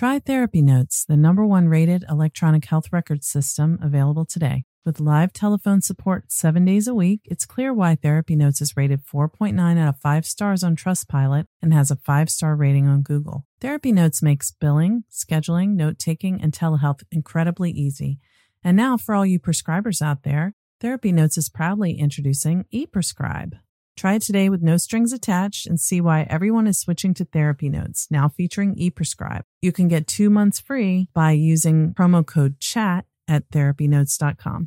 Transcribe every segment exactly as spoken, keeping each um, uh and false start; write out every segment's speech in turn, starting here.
Try Therapy Notes, the number one rated electronic health record system available today. With live telephone support seven days a week, it's clear why Therapy Notes is rated four point nine out of five stars on Trustpilot and has a five-star rating on Google. Therapy Notes makes billing, scheduling, note-taking, and telehealth incredibly easy. And now, for all you prescribers out there, Therapy Notes is proudly introducing ePrescribe. Try it today with no strings attached and see why everyone is switching to Therapy Notes, now featuring ePrescribe. You can get two months free by using promo code CHAT at therapy notes dot com.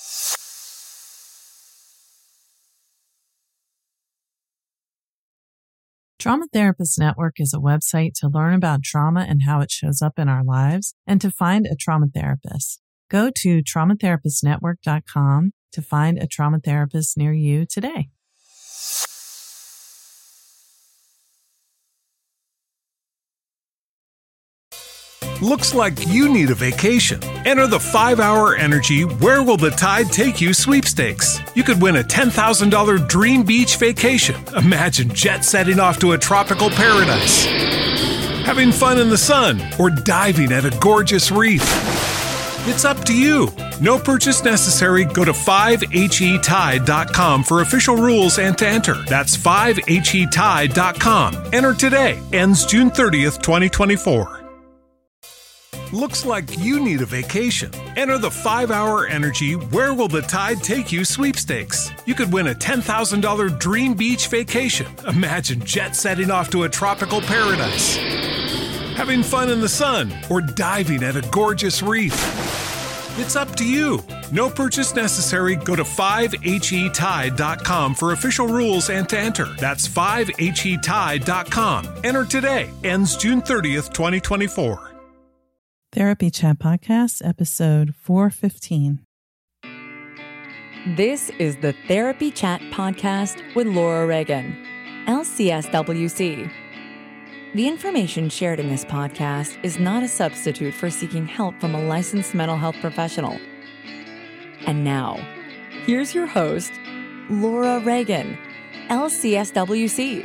Trauma Therapist Network is a website to learn about trauma and how it shows up in our lives and to find a trauma therapist. Go to trauma therapist network dot com to find a trauma therapist near you today. Looks like you need a vacation. Enter the five hour Energy Where Will the Tide Take You sweepstakes. You could win a ten thousand dollars dream beach vacation. Imagine jet setting off to a tropical paradise, having fun in the sun, or diving at a gorgeous reef. It's up to you. No purchase necessary. Go to five H E tide dot com for official rules and to enter. That's five H E tide dot com. Enter today. Ends June thirtieth, twenty twenty-four. Looks like you need a vacation. Enter the five hour Energy Where Will the Tide Take You sweepstakes. You could win a ten thousand dollars dream beach vacation. Imagine jet setting off to a tropical paradise, having fun in the sun, or diving at a gorgeous reef. It's up to you. No purchase necessary. Go to five H E tide dot com for official rules and to enter. That's five H E tide dot com. Enter today. Ends June thirtieth, twenty twenty-four. Therapy Chat Podcast, episode four fifteen. This is the Therapy Chat Podcast with Laura Reagan, L C S W C. The information shared in this podcast is not a substitute for seeking help from a licensed mental health professional. And now, here's your host, Laura Reagan, L C S W C.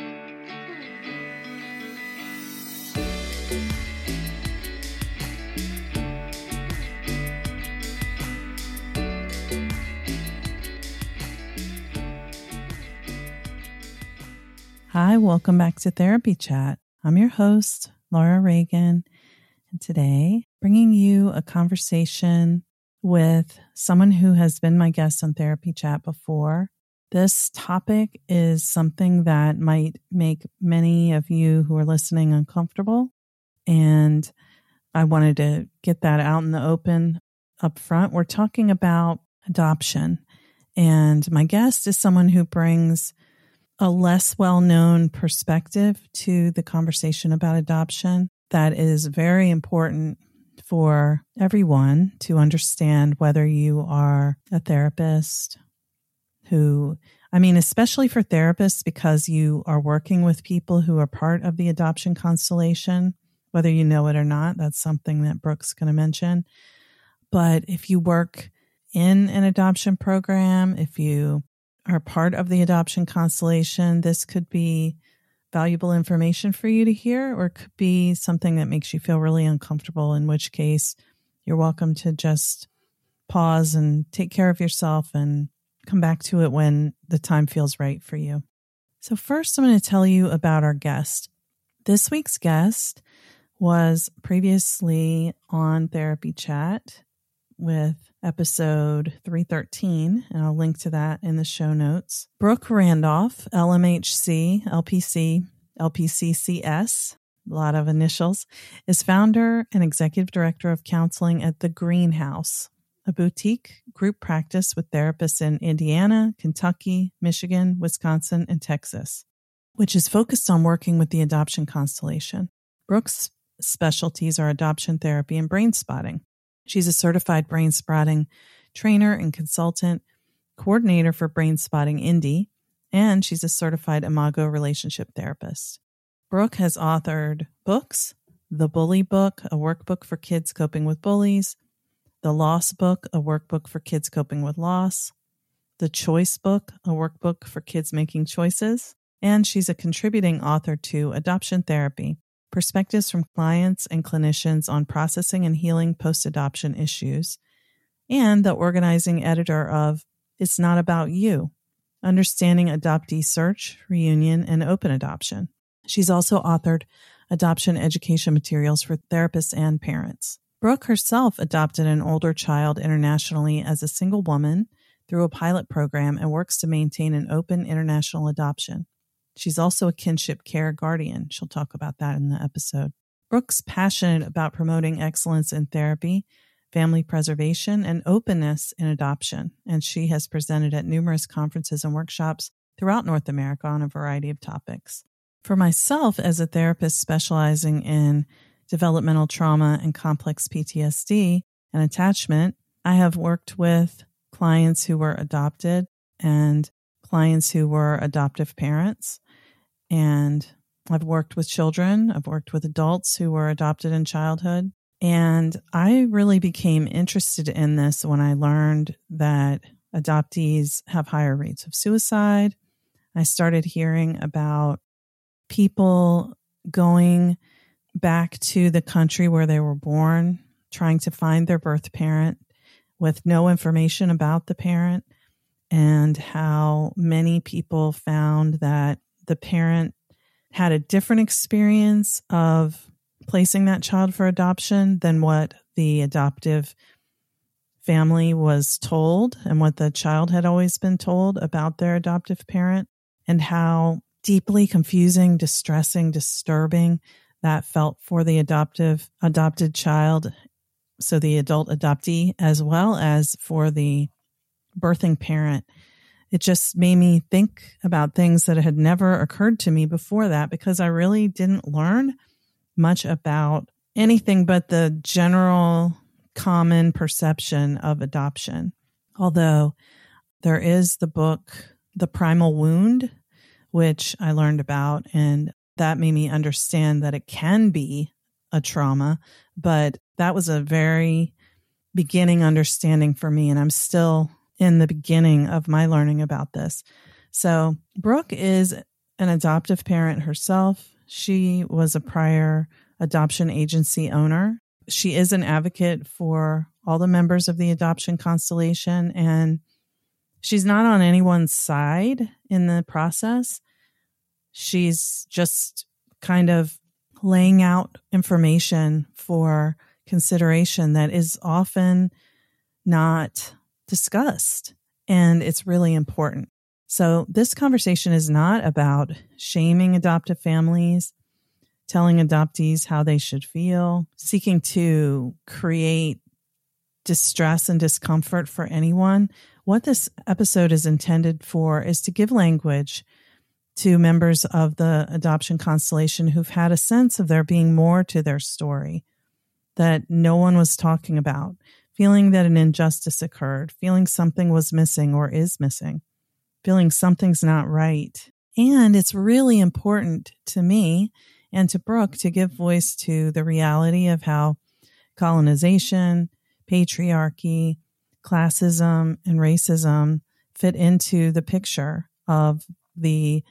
Hi, welcome back to Therapy Chat. I'm your host, Laura Reagan, and today bringing you a conversation with someone who has been my guest on Therapy Chat before. This topic is something that might make many of you who are listening uncomfortable, and I wanted to get that out in the open up front. We're talking about adoption, and my guest is someone who brings a less well-known perspective to the conversation about adoption that is very important for everyone to understand, whether you are a therapist who, I mean, especially for therapists, because you are working with people who are part of the adoption constellation, whether you know it or not. That's something that Brooke's going to mention. But if you work in an adoption program, if you are part of the adoption constellation, this could be valuable information for you to hear, or it could be something that makes you feel really uncomfortable, in which case you're welcome to just pause and take care of yourself and come back to it when the time feels right for you. So first, I'm going to tell you about our guest. This week's guest was previously on Therapy Chat with episode three thirteen, and I'll link to that in the show notes. Brooke Randolph, L M H C, L P C, L P C C S, a lot of initials, is founder and executive director of counseling at The Greenhouse, a boutique group practice with therapists in Indiana, Kentucky, Michigan, Wisconsin, and Texas, which is focused on working with the adoption constellation. Brooke's specialties are adoption therapy and brain spotting. She's a certified brain spotting trainer and consultant, coordinator for Brain Spotting Indy, and she's a certified Imago relationship therapist. Brooke has authored books: The Bully Book, a workbook for kids coping with bullies; The Loss Book, a workbook for kids coping with loss; The Choice Book, a workbook for kids making choices; and she's a contributing author to Adoption Therapy, perspectives from clients and clinicians on processing and healing post-adoption issues, and the organizing editor of It's Not About You, Understanding Adoptee Search, Reunion, and Open Adoption. She's also authored adoption education materials for therapists and parents. Brooke herself adopted an older child internationally as a single woman through a pilot program and works to maintain an open international adoption. She's also a kinship care guardian. She'll talk about that in the episode. Brooke's passionate about promoting excellence in therapy, family preservation, and openness in adoption, and she has presented at numerous conferences and workshops throughout North America on a variety of topics. For myself, as a therapist specializing in developmental trauma and complex P T S D and attachment, I have worked with clients who were adopted and clients who were adoptive parents. And I've worked with children. I've worked with adults who were adopted in childhood. And I really became interested in this when I learned that adoptees have higher rates of suicide. I started hearing about people going back to the country where they were born, trying to find their birth parent with no information about the parent, and how many people found that the parent had a different experience of placing that child for adoption than what the adoptive family was told and what the child had always been told about their adoptive parent, and how deeply confusing, distressing, disturbing that felt for the adoptive adopted child, so the adult adoptee, as well as for the birthing parent. It just made me think about things that had never occurred to me before that, because I really didn't learn much about anything but the general common perception of adoption. Although there is the book, The Primal Wound, which I learned about, and that made me understand that it can be a trauma, but that was a very beginning understanding for me, and I'm still in the beginning of my learning about this. So Brooke is an adoptive parent herself. She was a prior adoption agency owner. She is an advocate for all the members of the adoption constellation, and she's not on anyone's side in the process. She's just kind of laying out information for consideration that is often not discussed, and it's really important. So this conversation is not about shaming adoptive families, telling adoptees how they should feel, seeking to create distress and discomfort for anyone. What this episode is intended for is to give language to members of the adoption constellation who've had a sense of there being more to their story that no one was talking about, feeling that an injustice occurred, feeling something was missing or is missing, feeling something's not right. And it's really important to me and to Brooke to give voice to the reality of how colonization, patriarchy, classism, and racism fit into the picture of the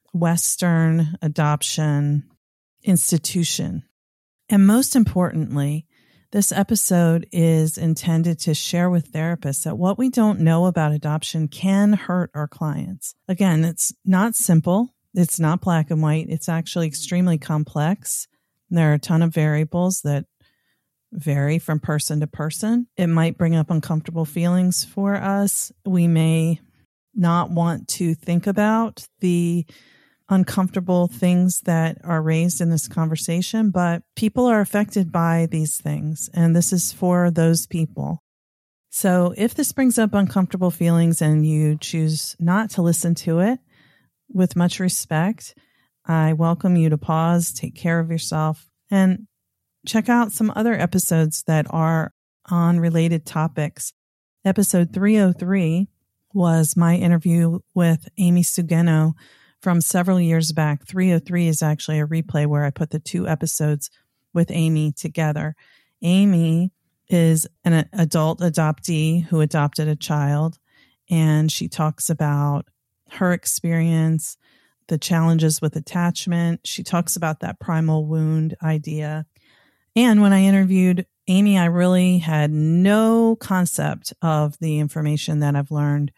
Western adoption institution. And most importantly, this episode is intended to share with therapists that what we don't know about adoption can hurt our clients. Again, it's not simple. It's not black and white. It's actually extremely complex. There are a ton of variables that vary from person to person. It might bring up uncomfortable feelings for us. We may not want to think about the uncomfortable things that are raised in this conversation, but people are affected by these things, and this is for those people. So if this brings up uncomfortable feelings and you choose not to listen to it, with much respect, I welcome you to pause, take care of yourself, and check out some other episodes that are on related topics. Episode three oh three was my interview with Amy Sugeno from several years back. three oh three is actually a replay where I put the two episodes with Amy together. Amy is an adult adoptee who adopted a child, and she talks about her experience, the challenges with attachment. She talks about that primal wound idea. And when I interviewed Amy, I really had no concept of the information that I've learned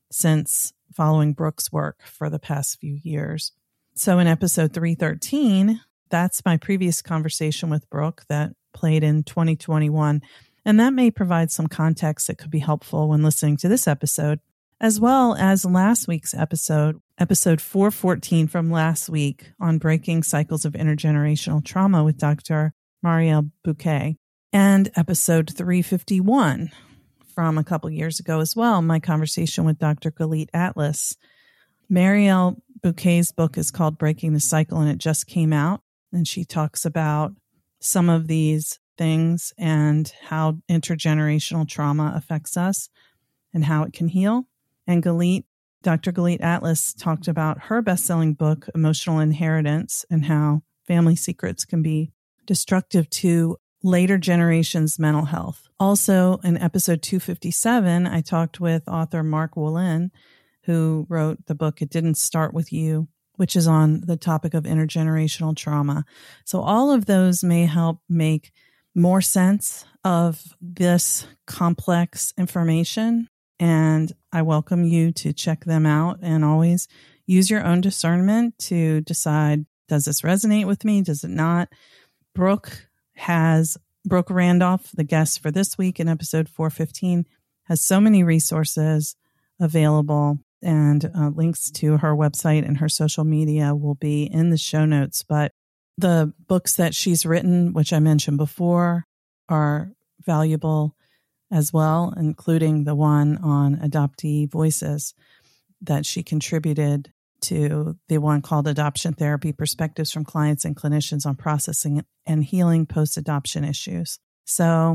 since following Brooke's work for the past few years. So in episode three thirteen, that's my previous conversation with Brooke that played in twenty twenty-one. And that may provide some context that could be helpful when listening to this episode, as well as last week's episode, episode four fourteen from last week on breaking cycles of intergenerational trauma with Doctor Marielle Bouquet, and episode three fifty-one from a couple years ago as well, my conversation with Doctor Galit Atlas. Marielle Bouquet's book is called Breaking the Cycle, and it just came out, and she talks about some of these things and how intergenerational trauma affects us and how it can heal. And Galit, Doctor Galit Atlas talked about her best-selling book, Emotional Inheritance, and how family secrets can be destructive to later generations' mental health. Also, in episode two fifty-seven, I talked with author Mark Wolin, who wrote the book It Didn't Start With You, which is on the topic of intergenerational trauma. So all of those may help make more sense of this complex information, and I welcome you to check them out and always use your own discernment to decide, does this resonate with me? Does it not? Brooke has, Brooke Randolph, the guest for this week in episode four fifteen, has so many resources available, and uh, links to her website and her social media will be in the show notes. But the books that she's written, which I mentioned before, are valuable as well, including the one on adoptee voices that she contributed to, the one called Adoption Therapy, Perspectives from Clients and Clinicians on Processing and Healing Post-Adoption Issues. So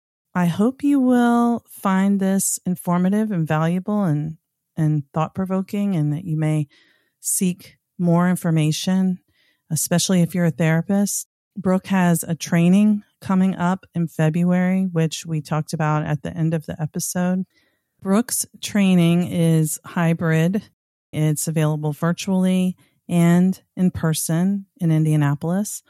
I hope you will find this informative and valuable and, and thought-provoking, and that you may seek more information, especially if you're a therapist. Brooke has a training coming up in February, which we talked about at the end of the episode. Brooke's training is hybrid. It's available virtually and in person in Indianapolis.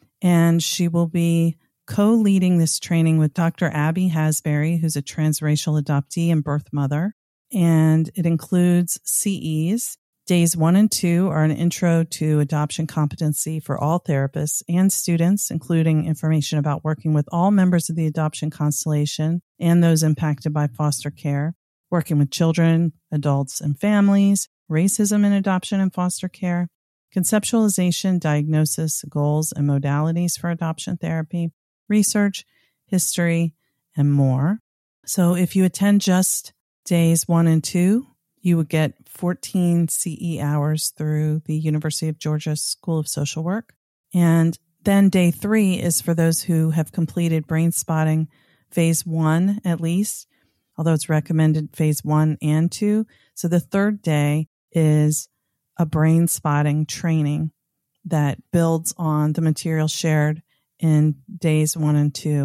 And she will be co-leading this training with Doctor Abby Hasbury, who's a transracial adoptee and birth mother. And it includes C Es. Days one and two are an intro to adoption competency for all therapists and students, including information about working with all members of the adoption constellation and those impacted by foster care, working with children, adults, and families, racism in adoption and foster care, conceptualization, diagnosis, goals, and modalities for adoption therapy, research, history, and more. So if you attend just days one and two, you would get fourteen C E hours through the University of Georgia School of Social Work. And then day three is for those who have completed brain spotting phase one at least, although it's recommended phase one and two. So the third day is a brain spotting training that builds on the material shared in days one and two.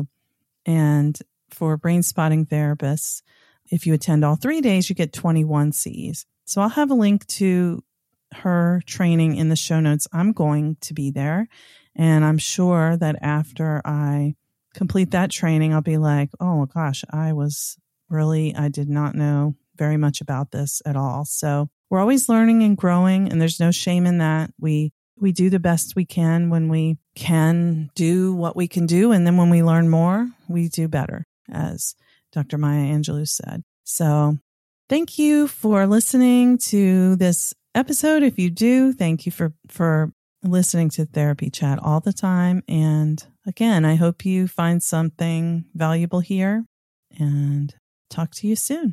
And for brain spotting therapists, if you attend all three days, you get twenty-one C Es. So I'll have a link to her training in the show notes. I'm going to be there. And I'm sure that after I complete that training, I'll be like, oh gosh, I was really, I did not know very much about this at all. So we're always learning and growing, and there's no shame in that. We we do the best we can when we can do what we can do. And then when we learn more, we do better, as Doctor Maya Angelou said. So thank you for listening to this episode. If you do, thank you for, for listening to Therapy Chat all the time. And again, I hope you find something valuable here, and talk to you soon.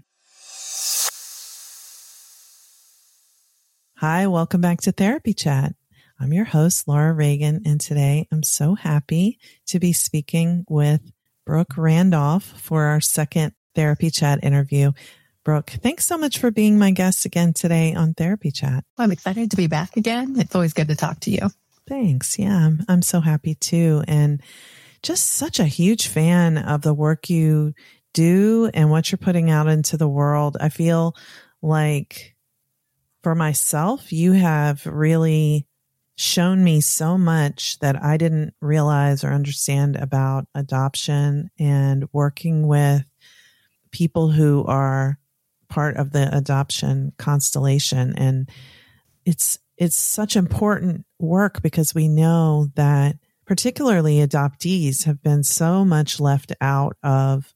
Hi, welcome back to Therapy Chat. I'm your host, Laura Reagan, and today I'm so happy to be speaking with Brooke Randolph for our second Therapy Chat interview. Brooke, thanks so much for being my guest again today on Therapy Chat. I'm excited to be back again. It's always good to talk to you. Thanks. Yeah, I'm, I'm so happy too. And just such a huge fan of the work you do and what you're putting out into the world. I feel like for myself, you have really shown me so much that I didn't realize or understand about adoption and working with people who are part of the adoption constellation. And it's, it's such important work because we know that particularly adoptees have been so much left out of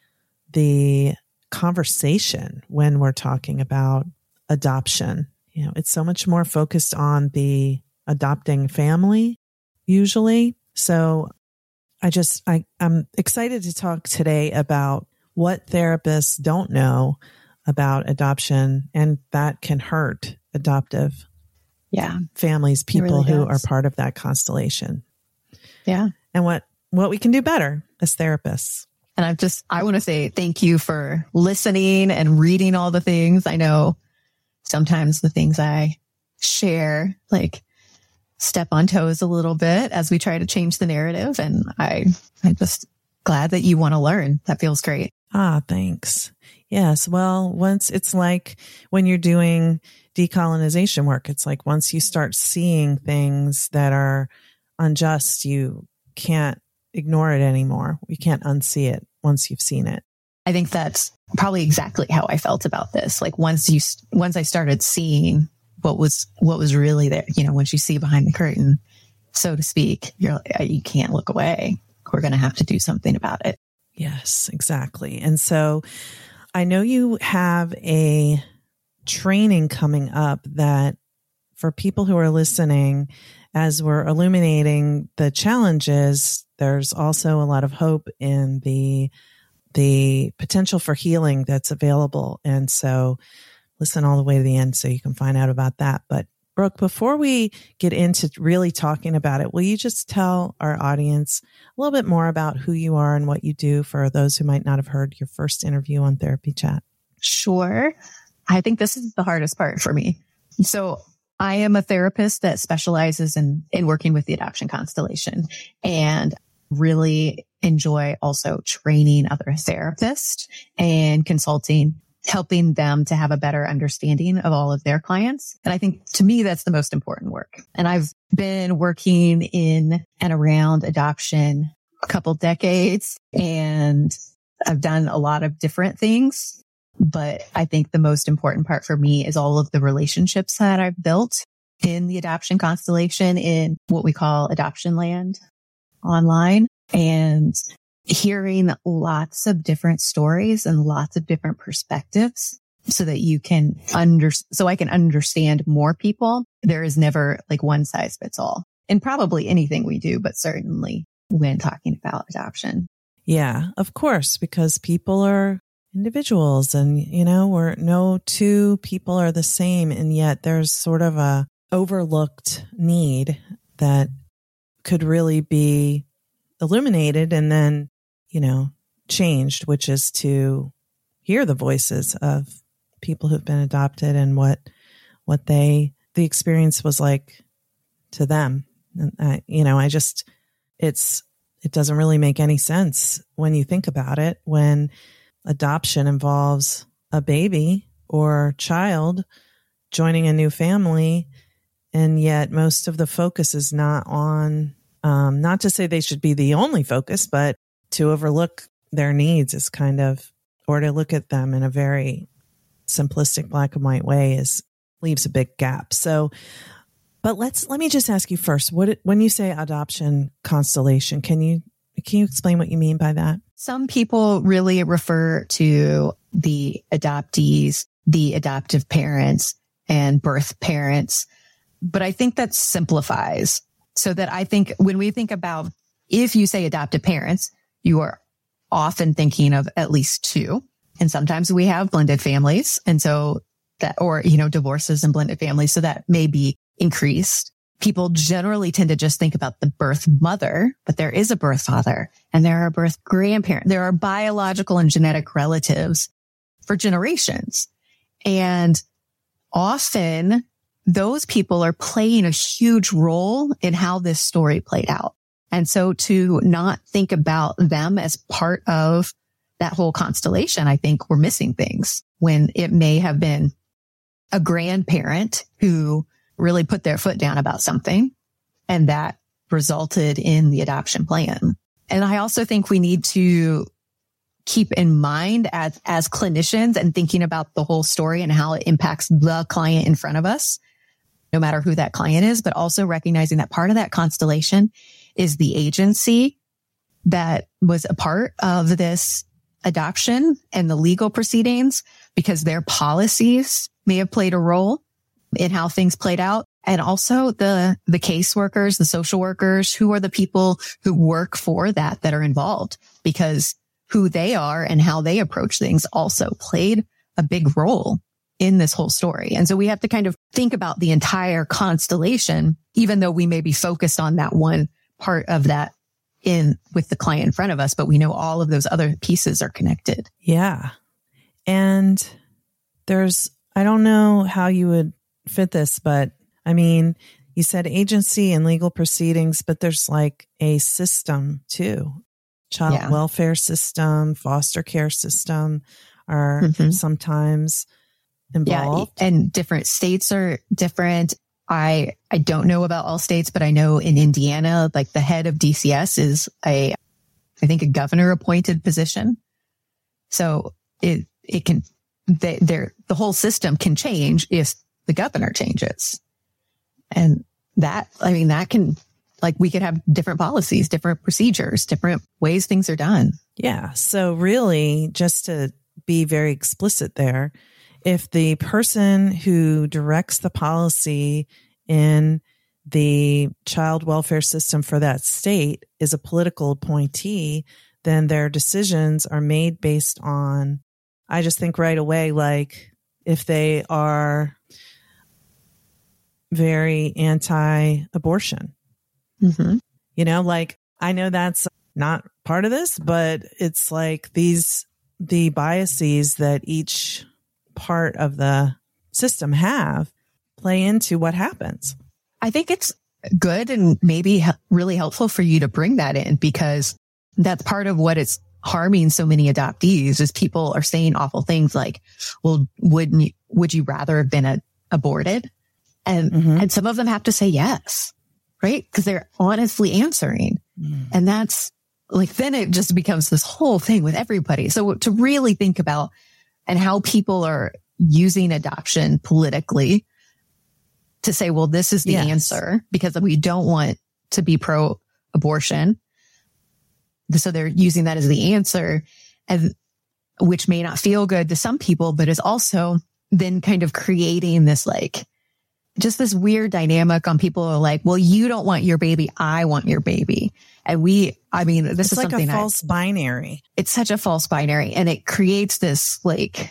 the conversation when we're talking about adoption. You know, it's so much more focused on the adopting family usually. So I just, I, I'm excited to talk today about what therapists don't know about adoption, and that can hurt adoptive yeah. families, people really who does. are part of that constellation. Yeah. And what, what we can do better as therapists. And I'm just, I want to say thank you for listening and reading all the things. I know sometimes the things I share, like step on toes a little bit as we try to change the narrative. And I, I'm just glad that you want to learn. That feels great. Ah, thanks. Yes. Well, once it's like when you're doing decolonization work, it's like once you start seeing things that are unjust, you can't ignore it anymore. You can't unsee it once you've seen it. I think that's probably exactly how I felt about this. Like once you, once I started seeing what was, what was really there, you know, once you see behind the curtain, so to speak, you're, you can't look away. We're going to have to do something about it. Yes, exactly. And so I know you have a training coming up that for people who are listening, as we're illuminating the challenges, there's also a lot of hope in the the potential for healing that's available. And so listen all the way to the end so you can find out about that. But Brooke, before we get into really talking about it, will you just tell our audience a little bit more about who you are and what you do for those who might not have heard your first interview on Therapy Chat? Sure. I think this is the hardest part for me. So I am a therapist that specializes in, in working with the adoption constellation, and really enjoy also training other therapists and consulting, helping them to have a better understanding of all of their clients. And I think to me, that's the most important work. And I've been working in and around adoption a couple decades, and I've done a lot of different things. But I think the most important part for me is all of the relationships that I've built in the adoption constellation in what we call adoption land online, and hearing lots of different stories and lots of different perspectives so that you can under, so I can understand more people. There is never like one size fits all in probably anything we do, but certainly when talking about adoption. Yeah, of course, because people are individuals, and, you know, we're no two people are the same. And yet there's sort of a overlooked need that could really be illuminated and then, you know, changed, which is to hear the voices of people who've been adopted and what, what they, the experience was like to them. And I, you know, I just, it's, it doesn't really make any sense when you think about it, when adoption involves a baby or child joining a new family. And yet most of the focus is not on, um, not to say they should be the only focus, but to overlook their needs is kind of, or to look at them in a very simplistic black and white way is leaves a big gap. So, but let's, let me just ask you first, what, when you say adoption constellation, can you, can you explain what you mean by that? Some people really refer to the adoptees, the adoptive parents, and birth parents. But I think that simplifies, so that I think when we think about, if you say adoptive parents, you are often thinking of at least two. And sometimes we have blended families. And so that, or, you know, divorces and blended families. So that may be increased. People generally tend to just think about the birth mother, but there is a birth father, and there are birth grandparents. There are biological and genetic relatives for generations. And often those people are playing a huge role in how this story played out. And so to not think about them as part of that whole constellation, I think we're missing things when it may have been a grandparent who really put their foot down about something, and that resulted in the adoption plan. And I also think we need to keep in mind as, as clinicians and thinking about the whole story and how it impacts the client in front of us, no matter who that client is, but also recognizing that part of that constellation is the agency that was a part of this adoption and the legal proceedings, because their policies may have played a role in how things played out. And also the, the caseworkers, the social workers, who are the people who work for that, that are involved, because who they are and how they approach things also played a big role in this whole story. And so we have to kind of think about the entire constellation, even though we may be focused on that one part of that in with the client in front of us, but we know all of those other pieces are connected. Yeah. And there's, I don't know how you would fit this, but I mean, you said agency and legal proceedings, but there's like a system too. Child Yeah. welfare system, foster care system are Mhm. sometimes involved. Yeah. And different states are different. I, I don't know about all states, but I know in Indiana, like the head of D C S is a, I think a governor appointed position. So it, it can, they, they're, the whole system can change if the governor changes. And that, I mean, that can, like, we could have different policies, different procedures, different ways things are done. Yeah. So really, just to be very explicit there, if the person who directs the policy in the child welfare system for that state is a political appointee, then their decisions are made based on, I just think right away, like if they are very anti-abortion, Mm-hmm. you know, like I know that's not part of this, but it's like these, the biases that each part of the system have play into what happens. I think it's good and maybe he- really helpful for you to bring that in, because that's part of what is harming so many adoptees is people are saying awful things like, well, wouldn't you, would you rather have been a, aborted? And, Mhm. and some of them have to say yes, right? Because they're honestly answering. Mm. And that's like, then it just becomes this whole thing with everybody. So to really think about and how people are using adoption politically to say, well, this is the Yes. answer because we don't want to be pro abortion. So they're using that as the answer, and which may not feel good to some people, but is also then kind of creating this, like, just this weird dynamic on people who are like, well, you don't want your baby. I want your baby. And we, I mean, this It's is like something a I- false binary. it's such a false binary, and it creates this, like,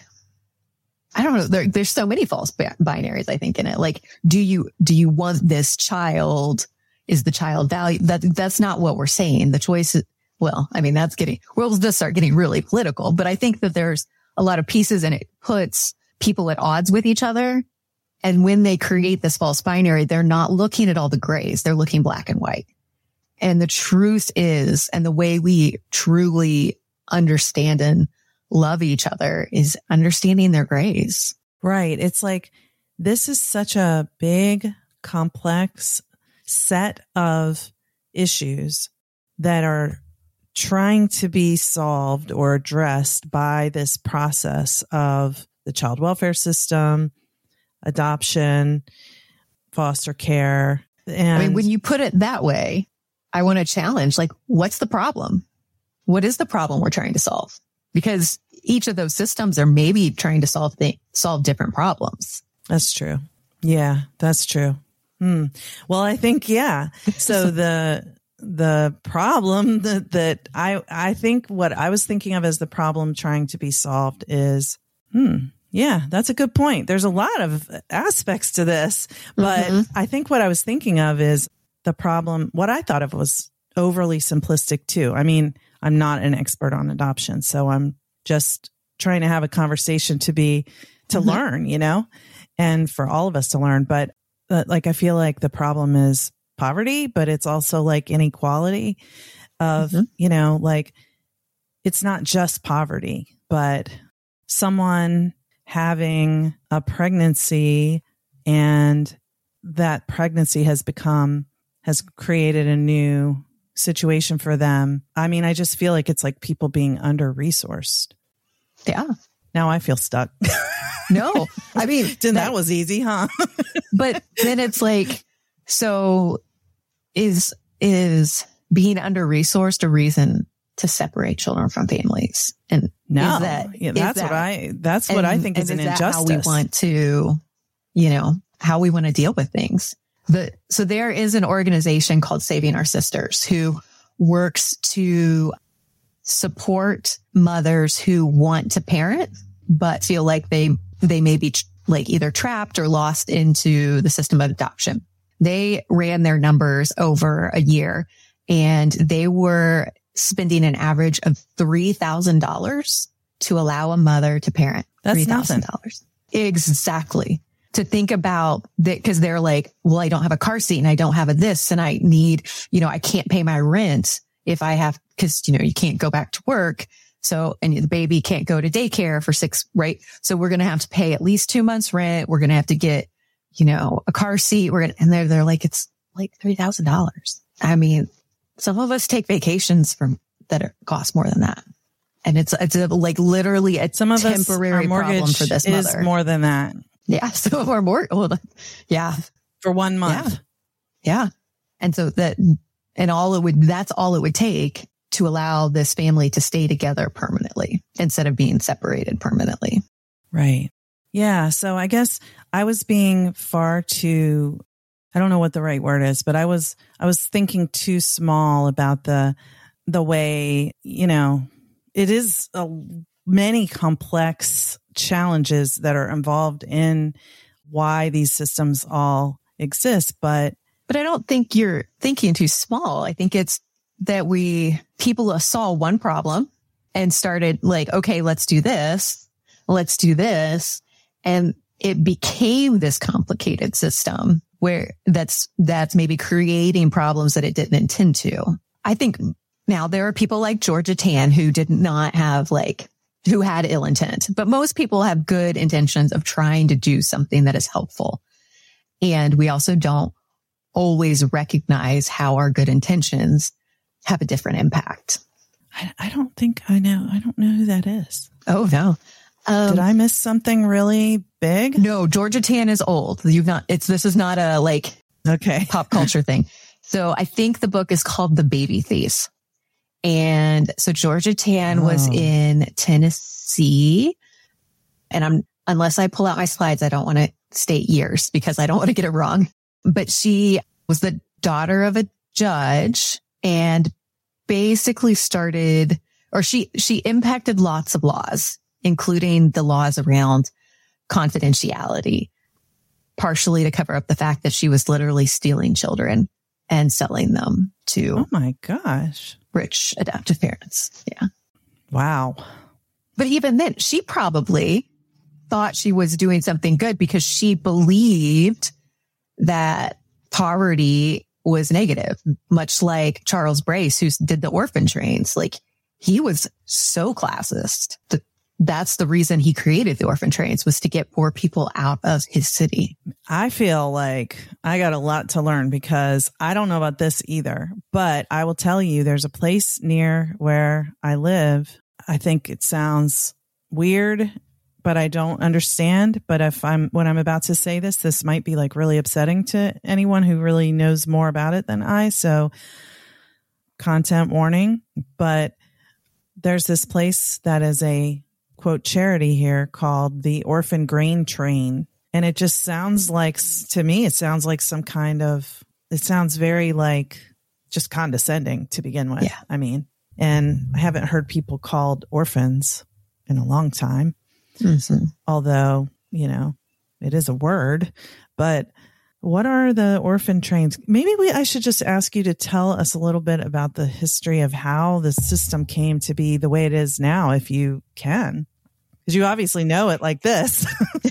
I don't know. There, there's so many false bi- binaries, I think, in it. Like, do you, do you want this child? Is the child value? That, that's not what we're saying. The choice is, well, I mean, that's getting, we'll just start getting really political, but I think that there's a lot of pieces, and it puts people at odds with each other. And when they create this false binary, they're not looking at all the grays. They're looking black and white. And the truth is, and the way we truly understand and love each other is understanding their grays. Right. It's like, this is such a big, complex set of issues that are trying to be solved or addressed by this process of the child welfare system, adoption, foster care. And I mean, when you put it that way, I want to challenge, like, what's the problem? What is the problem we're trying to solve? Because each of those systems are maybe trying to solve th- solve different problems. That's true. Yeah, that's true. Hmm. Well, I think, yeah. So the, the problem that, that I, I think what I was thinking of as the problem trying to be solved is, hmm, yeah, that's a good point. There's a lot of aspects to this, but Mhm. I think what I was thinking of is the problem. What I thought of was overly simplistic too. I mean, I'm not an expert on adoption, so I'm just trying to have a conversation to be, to Mhm. learn, you know, and for all of us to learn. But, but like, I feel like the problem is poverty, but it's also like inequality of, Mhm. you know, like it's not just poverty, but someone having a pregnancy and that pregnancy has become, has created a new situation for them. I mean, I just feel like it's like people being under-resourced. Yeah. Now I feel stuck. No, I mean, that, that was easy, huh? But then it's like, so is, is being under-resourced a reason to separate children from families? And no, is that, yeah, that's is that, what I, that's what and, I think is an is that injustice. How we want to, you know, how we want to deal with things. The, so there is an organization called Saving Our Sisters who works to support mothers who want to parent, but feel like they, they may be like either trapped or lost into the system of adoption. They ran their numbers over a year and they were spending an average of three thousand dollars to allow a mother to parent. That's three thousand dollars. Exactly. To think about that, because they're like, well, I don't have a car seat and I don't have a this and I need, you know, I can't pay my rent if I have, because, you know, you can't go back to work. So, and the baby can't go to daycare for six, right? So we're going to have to pay at least two months rent. We're going to have to get, you know, a car seat. We're going to, and they're, they're like, it's like three thousand dollars. I mean, some of us take vacations from that are, cost more than that. And it's, it's a, like literally a some of temporary us, our problem for this is mother. More than that. Yeah. Some of our more, well, yeah. For one month. Yeah. Yeah. And so that, and all it would, that's all it would take to allow this family to stay together permanently instead of being separated permanently. Right. Yeah. So I guess I was being far too, I don't know what the right word is, but I was, I was thinking too small about the, the way, you know, it is a, many complex challenges that are involved in why these systems all exist. But, but I don't think you're thinking too small. I think it's that we, people saw one problem and started like, okay, let's do this. Let's do this. And it became this complicated system where that's, that's maybe creating problems that it didn't intend to. I think now there are people like Georgia Tann who did not have like, who had ill intent, but most people have good intentions of trying to do something that is helpful. And we also don't always recognize how our good intentions have a different impact. I, I don't think I know. I don't know who that is. Oh, no. Um, Did I miss something really big? No, Georgia Tann is old. You've not, it's, this is not a like okay pop culture thing. So I think the book is called The Baby Thief. And so Georgia Tann oh. was in Tennessee, and I'm, unless I pull out my slides, I don't want to state years because I don't want to get it wrong. But she was the daughter of a judge and basically started, or she, she impacted lots of laws, including the laws around confidentiality, partially to cover up the fact that she was literally stealing children and selling them to oh my gosh, rich adoptive parents. Yeah. Wow. But even then, she probably thought she was doing something good because she believed that poverty was negative, much like Charles Brace, who did the orphan trains. Like he was so classist. That that's the reason he created the orphan trains, was to get poor people out of his city. I feel like I got a lot to learn because I don't know about this either, but I will tell you there's a place near where I live. I think it sounds weird, but I don't understand. But if I'm, when I'm about to say this, this might be like really upsetting to anyone who really knows more about it than I. So content warning, but there's this place that is a quote charity here called the Orphan Grain Train. And it just sounds like, to me, it sounds like some kind of, it sounds very like just condescending to begin with. Yeah. I mean, and I haven't heard people called orphans in a long time. Mm-hmm. Although, you know, it is a word, but what are the orphan trains? Maybe we, I should just ask you to tell us a little bit about the history of how the system came to be the way it is now, if you can, because you obviously know it like this.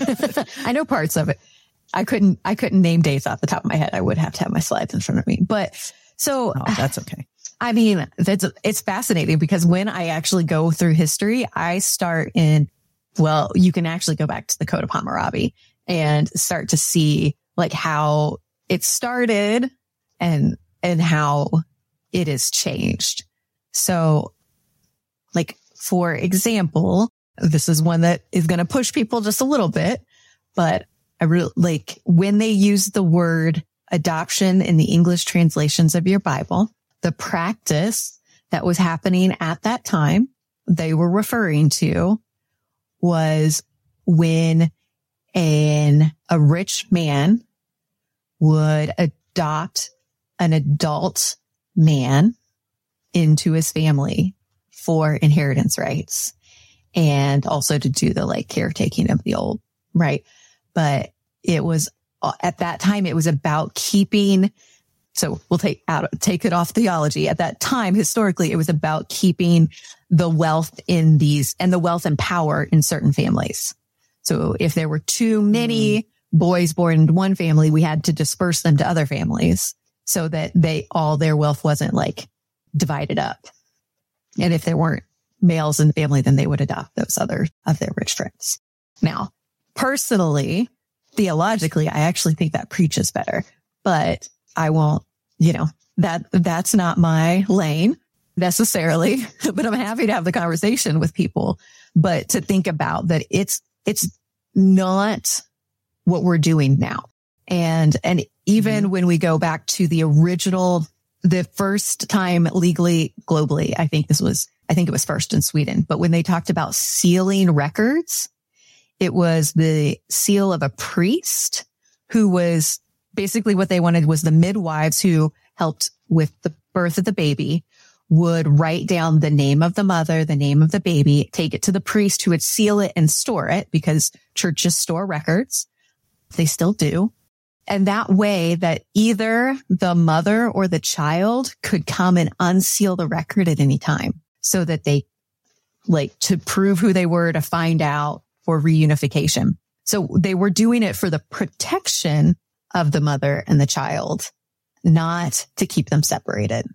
I know parts of it. I couldn't, I couldn't name dates off the top of my head. I would have to have my slides in front of me, but so oh, that's okay. I mean, that's, it's fascinating because when I actually go through history, I start in Well, you can actually go back to the Code of Hammurabi and start to see like how it started and, and how it has changed. So like, for example, this is one that is going to push people just a little bit, but I really like when they use the word adoption in the English translations of your Bible, the practice that was happening at that time they were referring to was when an, a rich man would adopt an adult man into his family for inheritance rights and also to do the like caretaking of the old, right? But it was at that time, it was about keeping. So we'll take out, take it off theology. At that time, historically, it was about keeping the wealth in these and the wealth and power in certain families. So if there were too many mm. boys born into one family, we had to disperse them to other families so that they, all their wealth wasn't like divided up. And if there weren't males in the family, then they would adopt those other of their rich friends. Now, personally, theologically, I actually think that preaches better, but I won't, you know, that that's not my lane necessarily, but I'm happy to have the conversation with people. But to think about that, it's, it's not what we're doing now. And, and even mm-hmm. when we go back to the original, the first time legally globally, I think this was, I think it was first in Sweden, but when they talked about sealing records, it was the seal of a priest who was basically what they wanted was the midwives who helped with the birth of the baby would write down the name of the mother, the name of the baby, take it to the priest who would seal it and store it because churches store records. They still do. And that way that either the mother or the child could come and unseal the record at any time so that they like to prove who they were, to find out for reunification. So they were doing it for the protection of the mother and the child, not to keep them separated.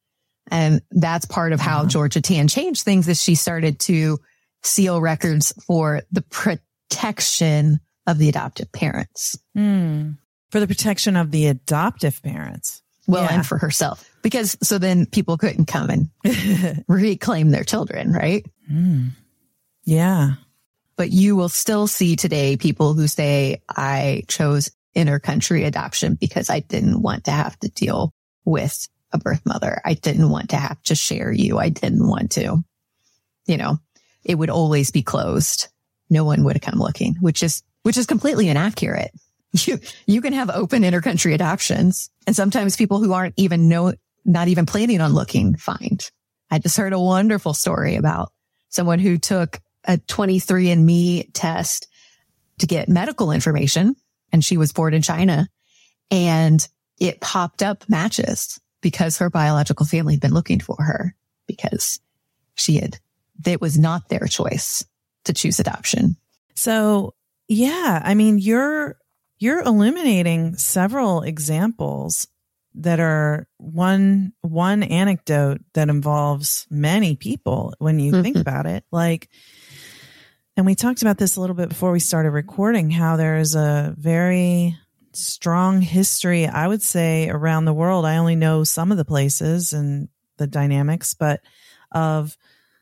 And that's part of how uh-huh. Georgia Tann changed things as she started to seal records for the protection of the adoptive parents. Mm. For the protection of the adoptive parents. Well, yeah. and for herself. Because so then people couldn't come and reclaim their children, right? Mm. Yeah. But you will still see today people who say, I chose intercountry adoption because I didn't want to have to deal with a birth mother. I didn't want to have to share you. I didn't want to, you know, it would always be closed. No one would come looking, which is, which is completely inaccurate. You, you can have open intercountry adoptions, and sometimes people who aren't even know, not even planning on looking find. I just heard a wonderful story about someone who took a twenty-three and me test to get medical information, and she was born in China, and it popped up matches because her biological family had been looking for her because she had, it was not their choice to choose adoption. So, yeah, I mean, you're, you're illuminating several examples that are one, one anecdote that involves many people when you mm-hmm. think about it. Like, and we talked about this a little bit before we started recording, how there is a very strong history, I would say, around the world. I only know some of the places and the dynamics, but of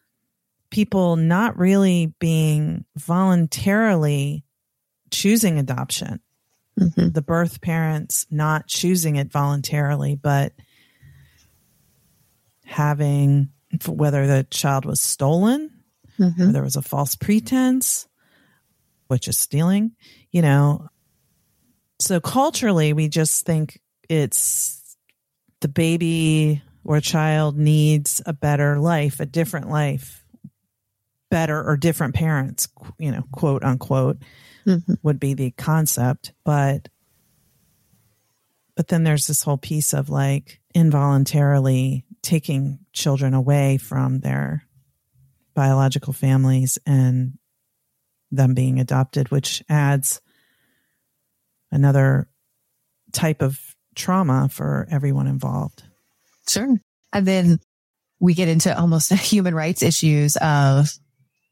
people not really being voluntarily choosing adoption. Mm-hmm. The birth parents not choosing it voluntarily, but having, whether the child was stolen, mm-hmm. or there was a false pretense, which is stealing, you know. So culturally, we just think it's the baby or child needs a better life, a different life, better or different parents, you know, quote unquote, mm-hmm. would be the concept. But, but then there's this whole piece of like involuntarily taking children away from their biological families and them being adopted, which adds another type of trauma for everyone involved. Sure. And then we get into almost human rights issues of,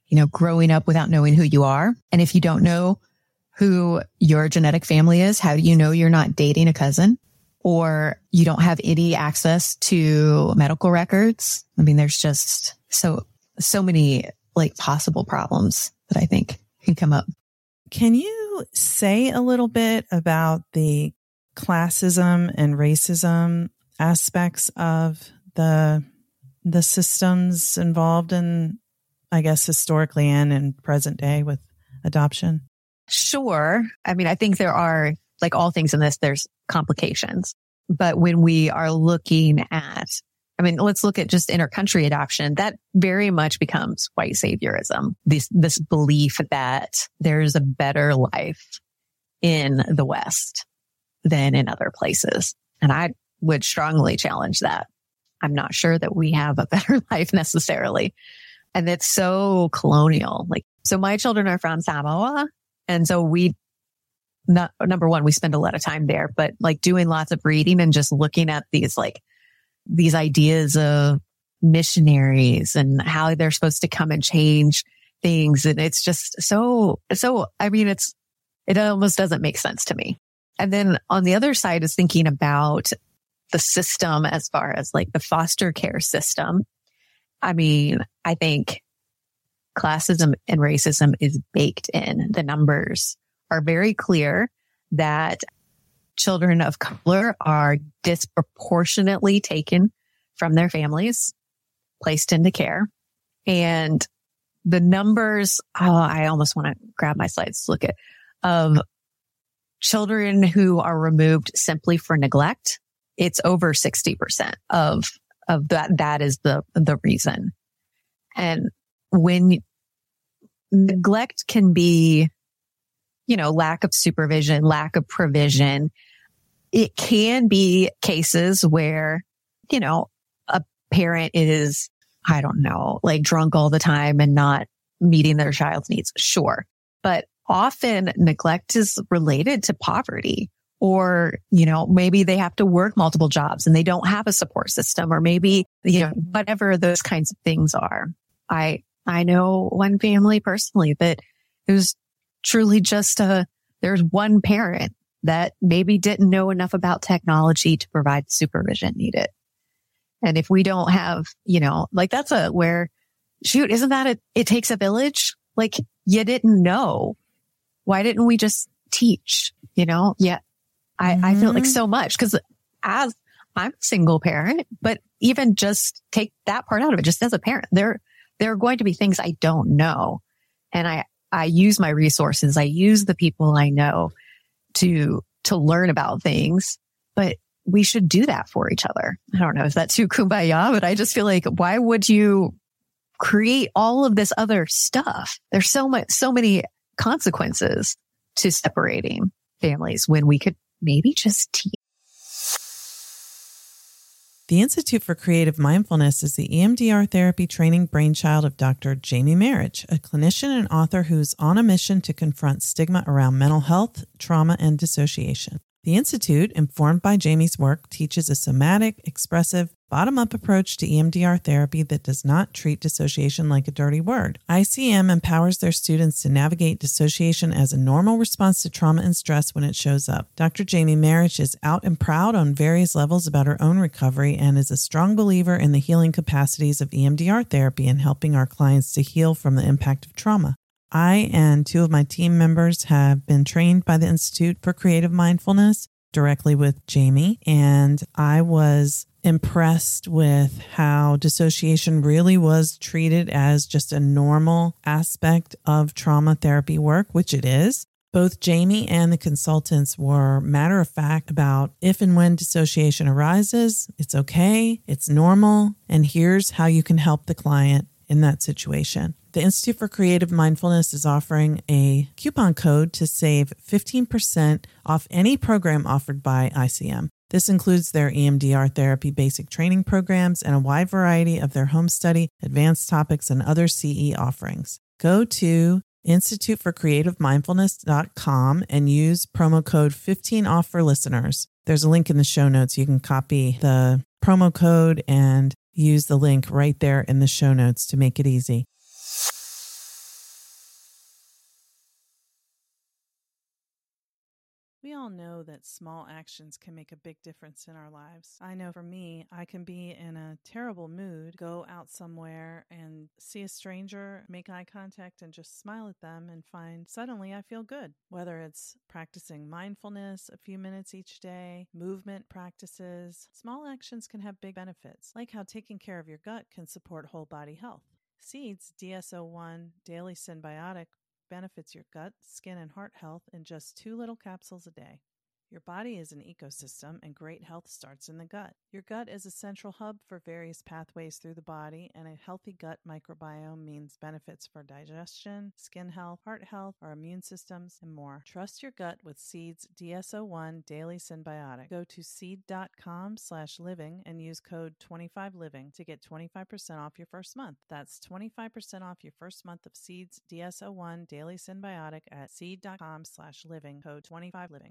you know, growing up without knowing who you are. And if you don't know who your genetic family is, how do you know you're not dating a cousin? Or you don't have any access to medical records? I mean, there's just so, so many like possible problems that I think can come up. Can you say a little bit about the classism and racism aspects of the the systems involved in, I guess, historically and in present day with adoption? Sure. I mean, I think there are, like all things in this, there's complications. But when we are looking at, I mean, let's look at just intercountry adoption. That very much becomes white saviorism. This, this belief that there's a better life in the West than in other places. And I would strongly challenge that. I'm not sure that we have a better life necessarily. And it's so colonial. Like, so my children are from Samoa. And so we, not, number one, we spend a lot of time there, but like doing lots of reading and just looking at these, like these ideas of missionaries and how they're supposed to come and change things. And it's just so, so, I mean, it's, it almost doesn't make sense to me. And then on the other side is thinking about the system as far as like the foster care system. I mean, I think classism and racism is baked in. The numbers are very clear that children of color are disproportionately taken from their families, placed into care. And the numbers, oh, I almost want to grab my slides to look at, of children who are removed simply for neglect. It's over sixty percent of, of that. That is the, the reason. And when neglect can be, you know, lack of supervision, lack of provision, it can be cases where, you know, a parent is, I don't know, like drunk all the time and not meeting their child's needs. Sure. But often neglect is related to poverty. Or, you know, maybe they have to work multiple jobs and they don't have a support system, or maybe, you know, whatever those kinds of things are. I, I know one family personally that it was truly just a, there's one parent that maybe didn't know enough about technology to provide the supervision needed. And if we don't have, you know, like that's a, where, shoot, isn't that a, it takes a village? Like you didn't know. Why didn't we just teach, you know? Yeah. I, mm-hmm. I feel like so much because as I'm a single parent, but even just take that part out of it, just as a parent, there, there are going to be things I don't know. And I, I use my resources. I use the people I know to, to learn about things, but we should do that for each other. I don't know if that's too kumbaya, but I just feel like, why would you create all of this other stuff? There's so much, so many consequences to separating families when we could maybe just teach. The Institute for Creative Mindfulness is the E M D R therapy training brainchild of Doctor Jamie Marich, a clinician and author who's on a mission to confront stigma around mental health, trauma, and dissociation. The Institute, informed by Jamie's work, teaches a somatic, expressive, bottom-up approach to E M D R therapy that does not treat dissociation like a dirty word. I C M empowers their students to navigate dissociation as a normal response to trauma and stress when it shows up. Doctor Jamie Marich is out and proud on various levels about her own recovery and is a strong believer in the healing capacities of E M D R therapy and helping our clients to heal from the impact of trauma. I and two of my team members have been trained by the Institute for Creative Mindfulness directly with Jamie, and I was impressed with how dissociation really was treated as just a normal aspect of trauma therapy work, which it is. Both Jamie and the consultants were matter of fact about if and when dissociation arises, it's okay, it's normal, and here's how you can help the client in that situation. The Institute for Creative Mindfulness is offering a coupon code to save fifteen percent off any program offered by I C M. This includes their E M D R therapy basic training programs and a wide variety of their home study, advanced topics, and other C E offerings. Go to institute for creative mindfulness dot com and use promo code fifteen off for listeners. There's a link in the show notes. You can copy the promo code and use the link right there in the show notes to make it easy. all know that small actions can make a big difference in our lives. I know for me, I can be in a terrible mood, go out somewhere and see a stranger, make eye contact and just smile at them and find suddenly I feel good. Whether it's practicing mindfulness a few minutes each day, movement practices, small actions can have big benefits, like how taking care of your gut can support whole body health. Seeds D S O one Daily Synbiotic benefits your gut, skin, and heart health in just two little capsules a day. Your body is an ecosystem, and great health starts in the gut. Your gut is a central hub for various pathways through the body, and a healthy gut microbiome means benefits for digestion, skin health, heart health, our immune systems, and more. Trust your gut with Seed's D S O one Daily Synbiotic. Go to seed.com slash living and use code twenty-five living to get twenty-five percent off your first month. That's twenty-five percent off your first month of Seed's D S O one Daily Synbiotic at seed.com slash living, code twenty-five living.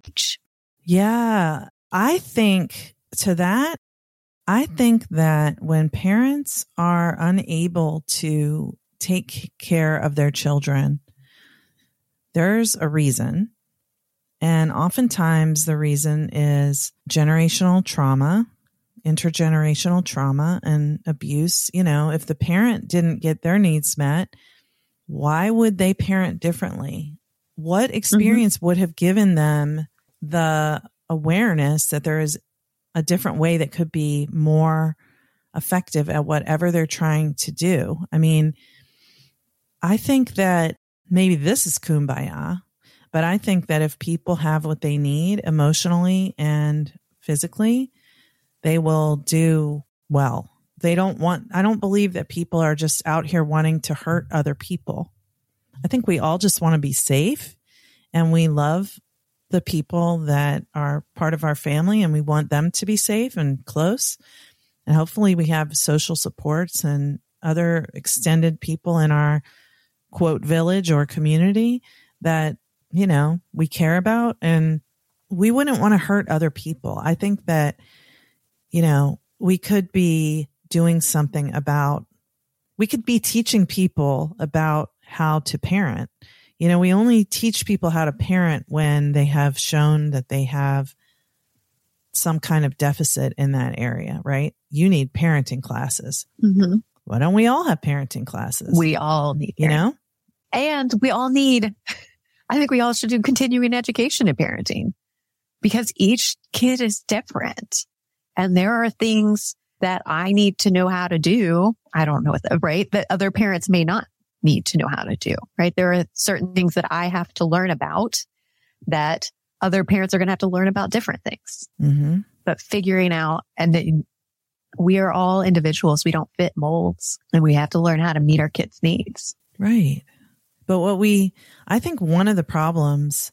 Yeah, I think to that, I think that when parents are unable to take care of their children, there's a reason. And oftentimes the reason is generational trauma, intergenerational trauma, and abuse. You know, if the parent didn't get their needs met, why would they parent differently? What experience mm-hmm. would have given them the awareness that there is a different way that could be more effective at whatever they're trying to do? I mean, I think that maybe this is kumbaya, but I think that if people have what they need emotionally and physically, they will do well. They don't want, I don't believe that people are just out here wanting to hurt other people. I think we all just want to be safe, and we love the people that are part of our family, and we want them to be safe and close. And hopefully we have social supports and other extended people in our quote village or community that, you know, we care about, and we wouldn't want to hurt other people. I think that, you know, we could be doing something about, we could be teaching people about how to parent. You know, we only teach people how to parent when they have shown that they have some kind of deficit in that area, right? You need parenting classes. Mm-hmm. Why don't we all have parenting classes? We all need, you know, and we all need, I think we all should do continuing education in parenting, because each kid is different. And there are things that I need to know how to do. I don't know what, the, right? That other parents may not need to know how to do, right? There are certain things that I have to learn about that other parents are going to have to learn about different things. Mm-hmm. But figuring out, and that we are all individuals. We don't fit molds, and we have to learn how to meet our kids' needs. Right. But what we, I think one of the problems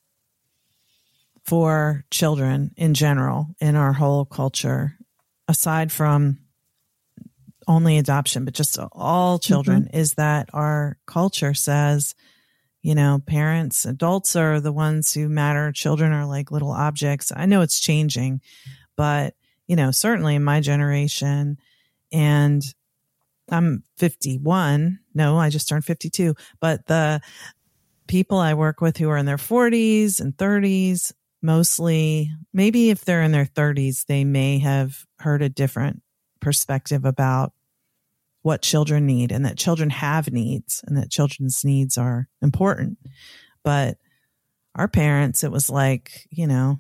for children in general in our whole culture, aside from only adoption, but just all children, mm-hmm. is that our culture says, you know, parents, adults are the ones who matter. Children are like little objects. I know it's changing, but, you know, certainly in my generation, and I'm fifty-one. No, I just turned fifty-two. But the people I work with who are in their forties and thirties, mostly, maybe if they're in their thirties, they may have heard a different perspective about what children need, and that children have needs, and that children's needs are important. But our parents, it was like, you know,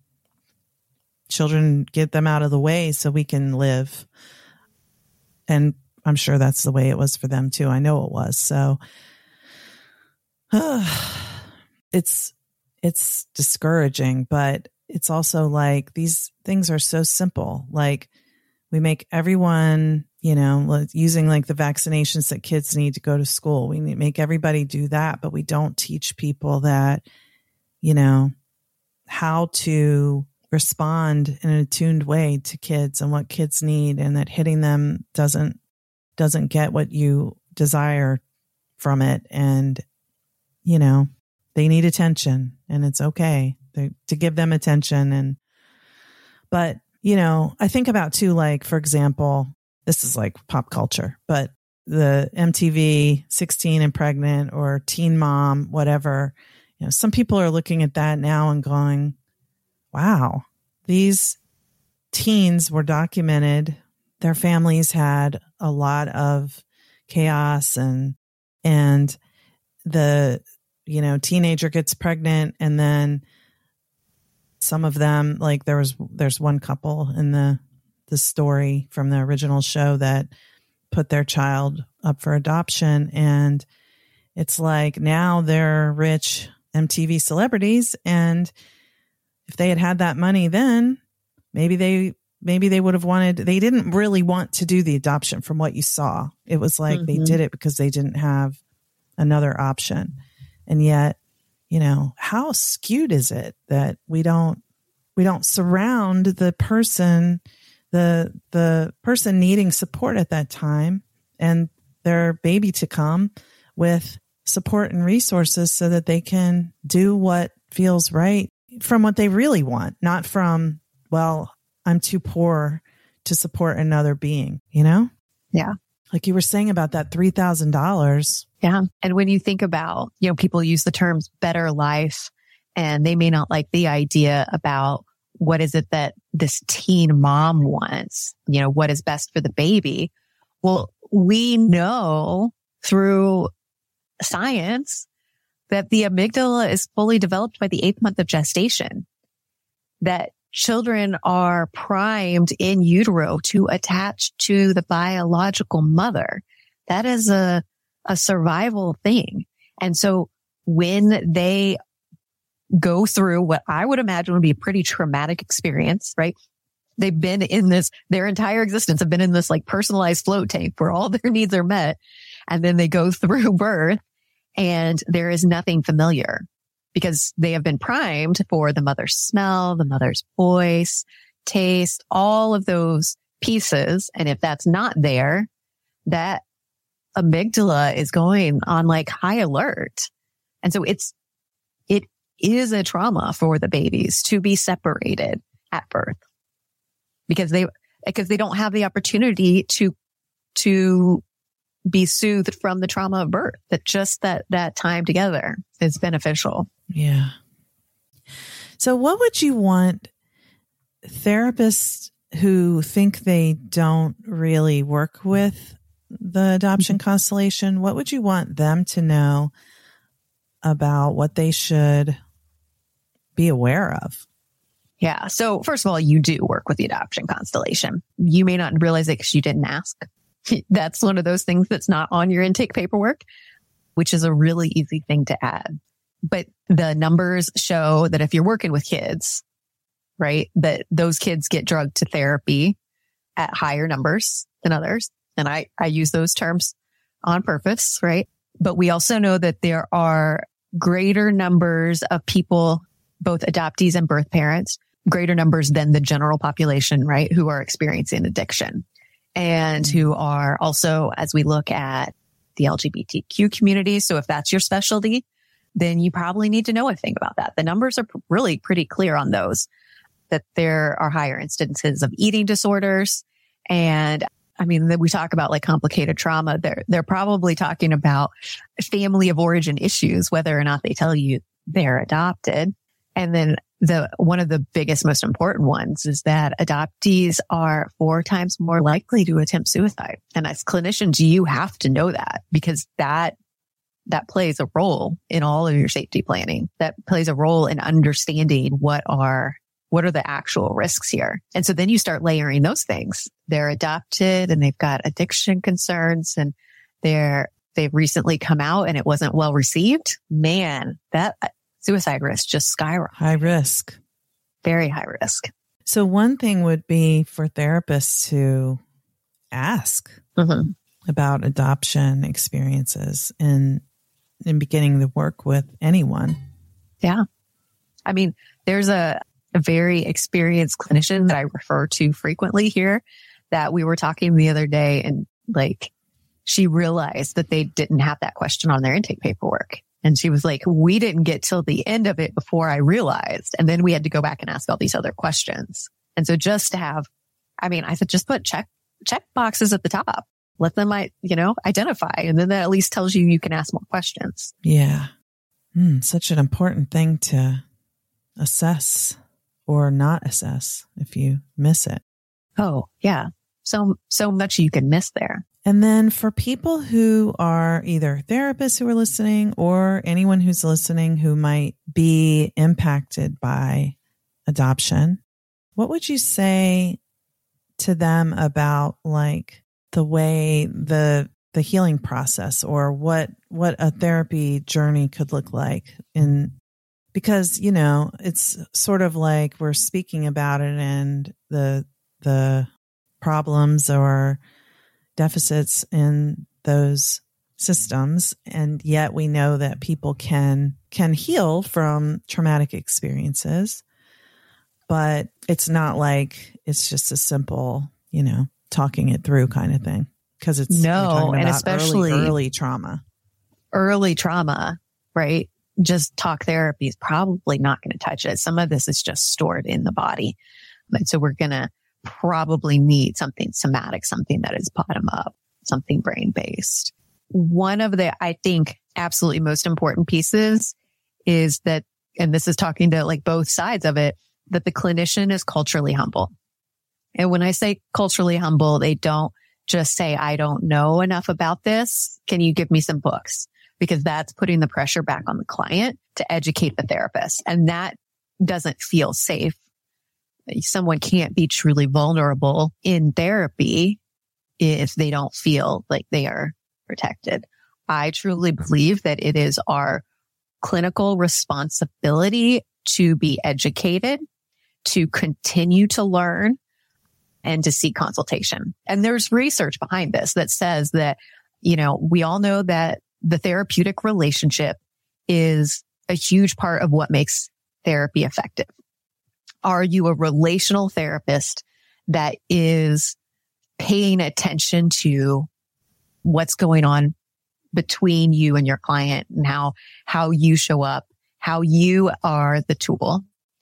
children, get them out of the way so we can live. And I'm sure that's the way it was for them too. I know it was. So uh, it's, it's discouraging, but it's also like these things are so simple. Like, we make everyone, you know, using like the vaccinations that kids need to go to school. We make everybody do that, but we don't teach people that, you know, how to respond in an attuned way to kids and what kids need, and that hitting them doesn't, doesn't get what you desire from it. And, you know, they need attention, and it's okay to, to give them attention. And, but, you know, I think about too, like, for example, this is like pop culture, but the M T V sixteen and Pregnant or Teen Mom, whatever, you know, some people are looking at that now and going, wow, these teens were documented. Their families had a lot of chaos and, and the, you know, teenager gets pregnant, and then some of them, like there was, there's one couple in the, the story from the original show that put their child up for adoption. And it's like now they're rich M T V celebrities. And if they had had that money then, maybe they, maybe they would have wanted, they didn't really want to do the adoption from what you saw. It was like mm-hmm. they did it because they didn't have another option. And yet, you know, how skewed is it that we don't, we don't surround the person, the, the person needing support at that time and their baby to come with support and resources so that they can do what feels right from what they really want, not from, well, I'm too poor to support another being, you know? Yeah. Like you were saying about that three thousand dollars. Yeah. And when you think about, you know, people use the terms better life, and they may not like the idea about what is it that this teen mom wants, you know, what is best for the baby. Well, we know through science that the amygdala is fully developed by the eighth month of gestation, that children are primed in utero to attach to the biological mother. That is a, a survival thing. And so when they go through what I would imagine would be a pretty traumatic experience, right? They've been in this, their entire existence have been in this like personalized float tank where all their needs are met. And then they go through birth and there is nothing familiar because they have been primed for the mother's smell, the mother's voice, taste, all of those pieces. And if that's not there, that amygdala is going on like high alert. And so it's, it is a trauma for the babies to be separated at birth because they, because they don't have the opportunity to, to be soothed from the trauma of birth, that just that, that time together is beneficial. Yeah. So what would you want therapists who think they don't really work with the adoption constellation, what would you want them to know about what they should be aware of? Yeah. So first of all, you do work with the adoption constellation. You may not realize it because you didn't ask. That's one of those things that's not on your intake paperwork, which is a really easy thing to add. But the numbers show that if you're working with kids, right, that those kids get drugged to therapy at higher numbers than others. And I, I use those terms on purpose, right? But we also know that there are greater numbers of people, both adoptees and birth parents, greater numbers than the general population, right, who are experiencing addiction. And who are also, as we look at the L G B T Q community. So if that's your specialty, then you probably need to know a thing about that. The numbers are really pretty clear on those, that there are higher instances of eating disorders. And I mean, that we talk about like complicated trauma. They're, they're probably talking about family of origin issues, whether or not they tell you they're adopted. And then the, one of the biggest, most important ones is that adoptees are four times more likely to attempt suicide. And as clinicians, you have to know that because that, that plays a role in all of your safety planning. That plays a role in understanding what are, what are the actual risks here. And so then you start layering those things. They're adopted and they've got addiction concerns and they're, they've recently come out and it wasn't well received. Man, that suicide risk just skyrocketed. High risk. Very high risk. So one thing would be for therapists to ask mm-hmm. about adoption experiences in, in beginning the work with anyone. Yeah. I mean, there's a, a very experienced clinician that I refer to frequently here that we were talking the other day, and like she realized that they didn't have that question on their intake paperwork. And she was like, we didn't get till the end of it before I realized. And then we had to go back and ask all these other questions. And so just to have, I mean, I said, just put check, check boxes at the top. Let them, you know, identify. And then that at least tells you you can ask more questions. Yeah. Mm, such an important thing to assess or not assess if you miss it. Oh, yeah. So, so much you can miss there. And then for people who are either therapists who are listening or anyone who's listening who might be impacted by adoption, what would you say to them about like the way the the healing process or what what a therapy journey could look like? In because, you know, it's sort of like we're speaking about it and the the problems or deficits in those systems. And yet we know that people can, can heal from traumatic experiences, but it's not like it's just a simple, you know, talking it through kind of thing. Cause it's no, and especially early, early trauma, early trauma, right? Just talk therapy is probably not going to touch it. Some of this is just stored in the body. But so we're going to probably need something somatic, something that is bottom up, something brain based. One of the, I think, absolutely most important pieces is that, and this is talking to like both sides of it, that the clinician is culturally humble. And when I say culturally humble, they don't just say, I don't know enough about this. Can you give me some books? Because that's putting the pressure back on the client to educate the therapist. And that doesn't feel safe. Someone can't be truly vulnerable in therapy if they don't feel like they are protected. I truly believe that it is our clinical responsibility to be educated, to continue to learn, and to seek consultation. And there's research behind this that says that, you know, we all know that the therapeutic relationship is a huge part of what makes therapy effective. Are you a relational therapist that is paying attention to what's going on between you and your client and how, how you show up, how you are the tool?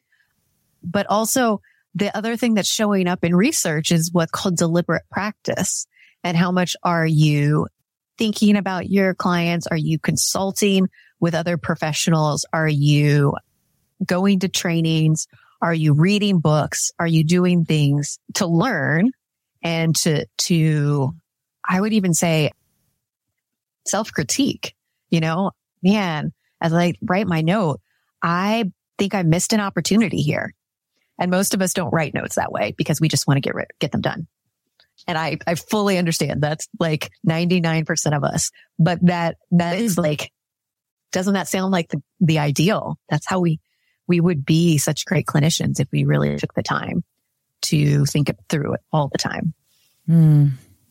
But also the other thing that's showing up in research is what's called deliberate practice. And how much are you thinking about your clients? Are you consulting with other professionals? Are you going to trainings? Are you reading books? Are you doing things to learn and to, to, I would even say self-critique? You know, man, as I write my note, I think I missed an opportunity here. And most of us don't write notes that way because we just want to get rid, get them done. And I, I fully understand that's like ninety-nine percent of us, but that, that is like, doesn't that sound like the, the ideal? That's how we, we would be such great clinicians if we really took the time to think it through it all the time. Mm.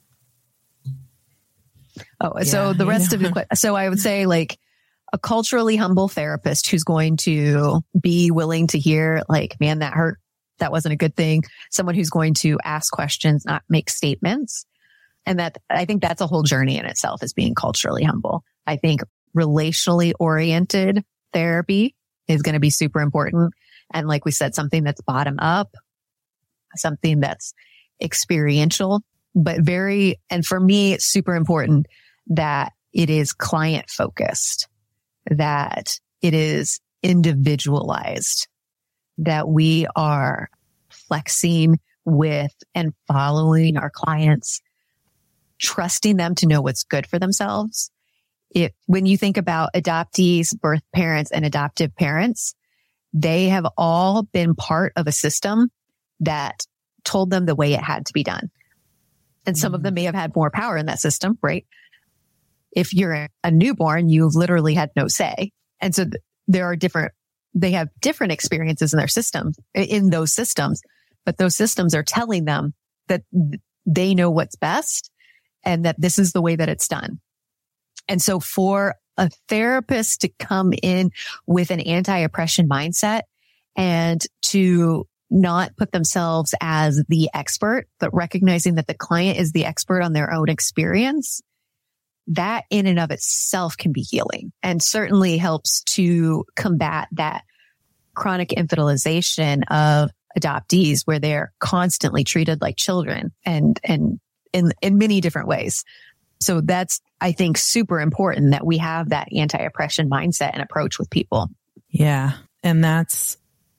Oh, yeah, so the rest of the, so I would say like a culturally humble therapist who's going to be willing to hear like, man, that hurt. That wasn't a good thing. Someone who's going to ask questions, not make statements. And that, I think that's a whole journey in itself, is being culturally humble. I think relationally oriented therapy is going to be super important. And like we said, something that's bottom up, something that's experiential, but very, and for me, it's super important that it is client focused, that it is individualized, that we are flexing with and following our clients, trusting them to know what's good for themselves. If, when you think about adoptees, birth parents, and adoptive parents, they have all been part of a system that told them the way it had to be done. And some mm-hmm. of them may have had more power in that system, right? If you're a newborn, you literally had no say. And so th- there are different, they have different experiences in their systems, in those systems, but those systems are telling them that they know what's best and that this is the way that it's done. And so for a therapist to come in with an anti-oppression mindset and to not put themselves as the expert, but recognizing that the client is the expert on their own experience, that in and of itself can be healing and certainly helps to combat that chronic infantilization of adoptees where they're constantly treated like children and, and in, in many different ways. So that's, I think, super important that we have that anti-oppression mindset and approach with people. Yeah. And that's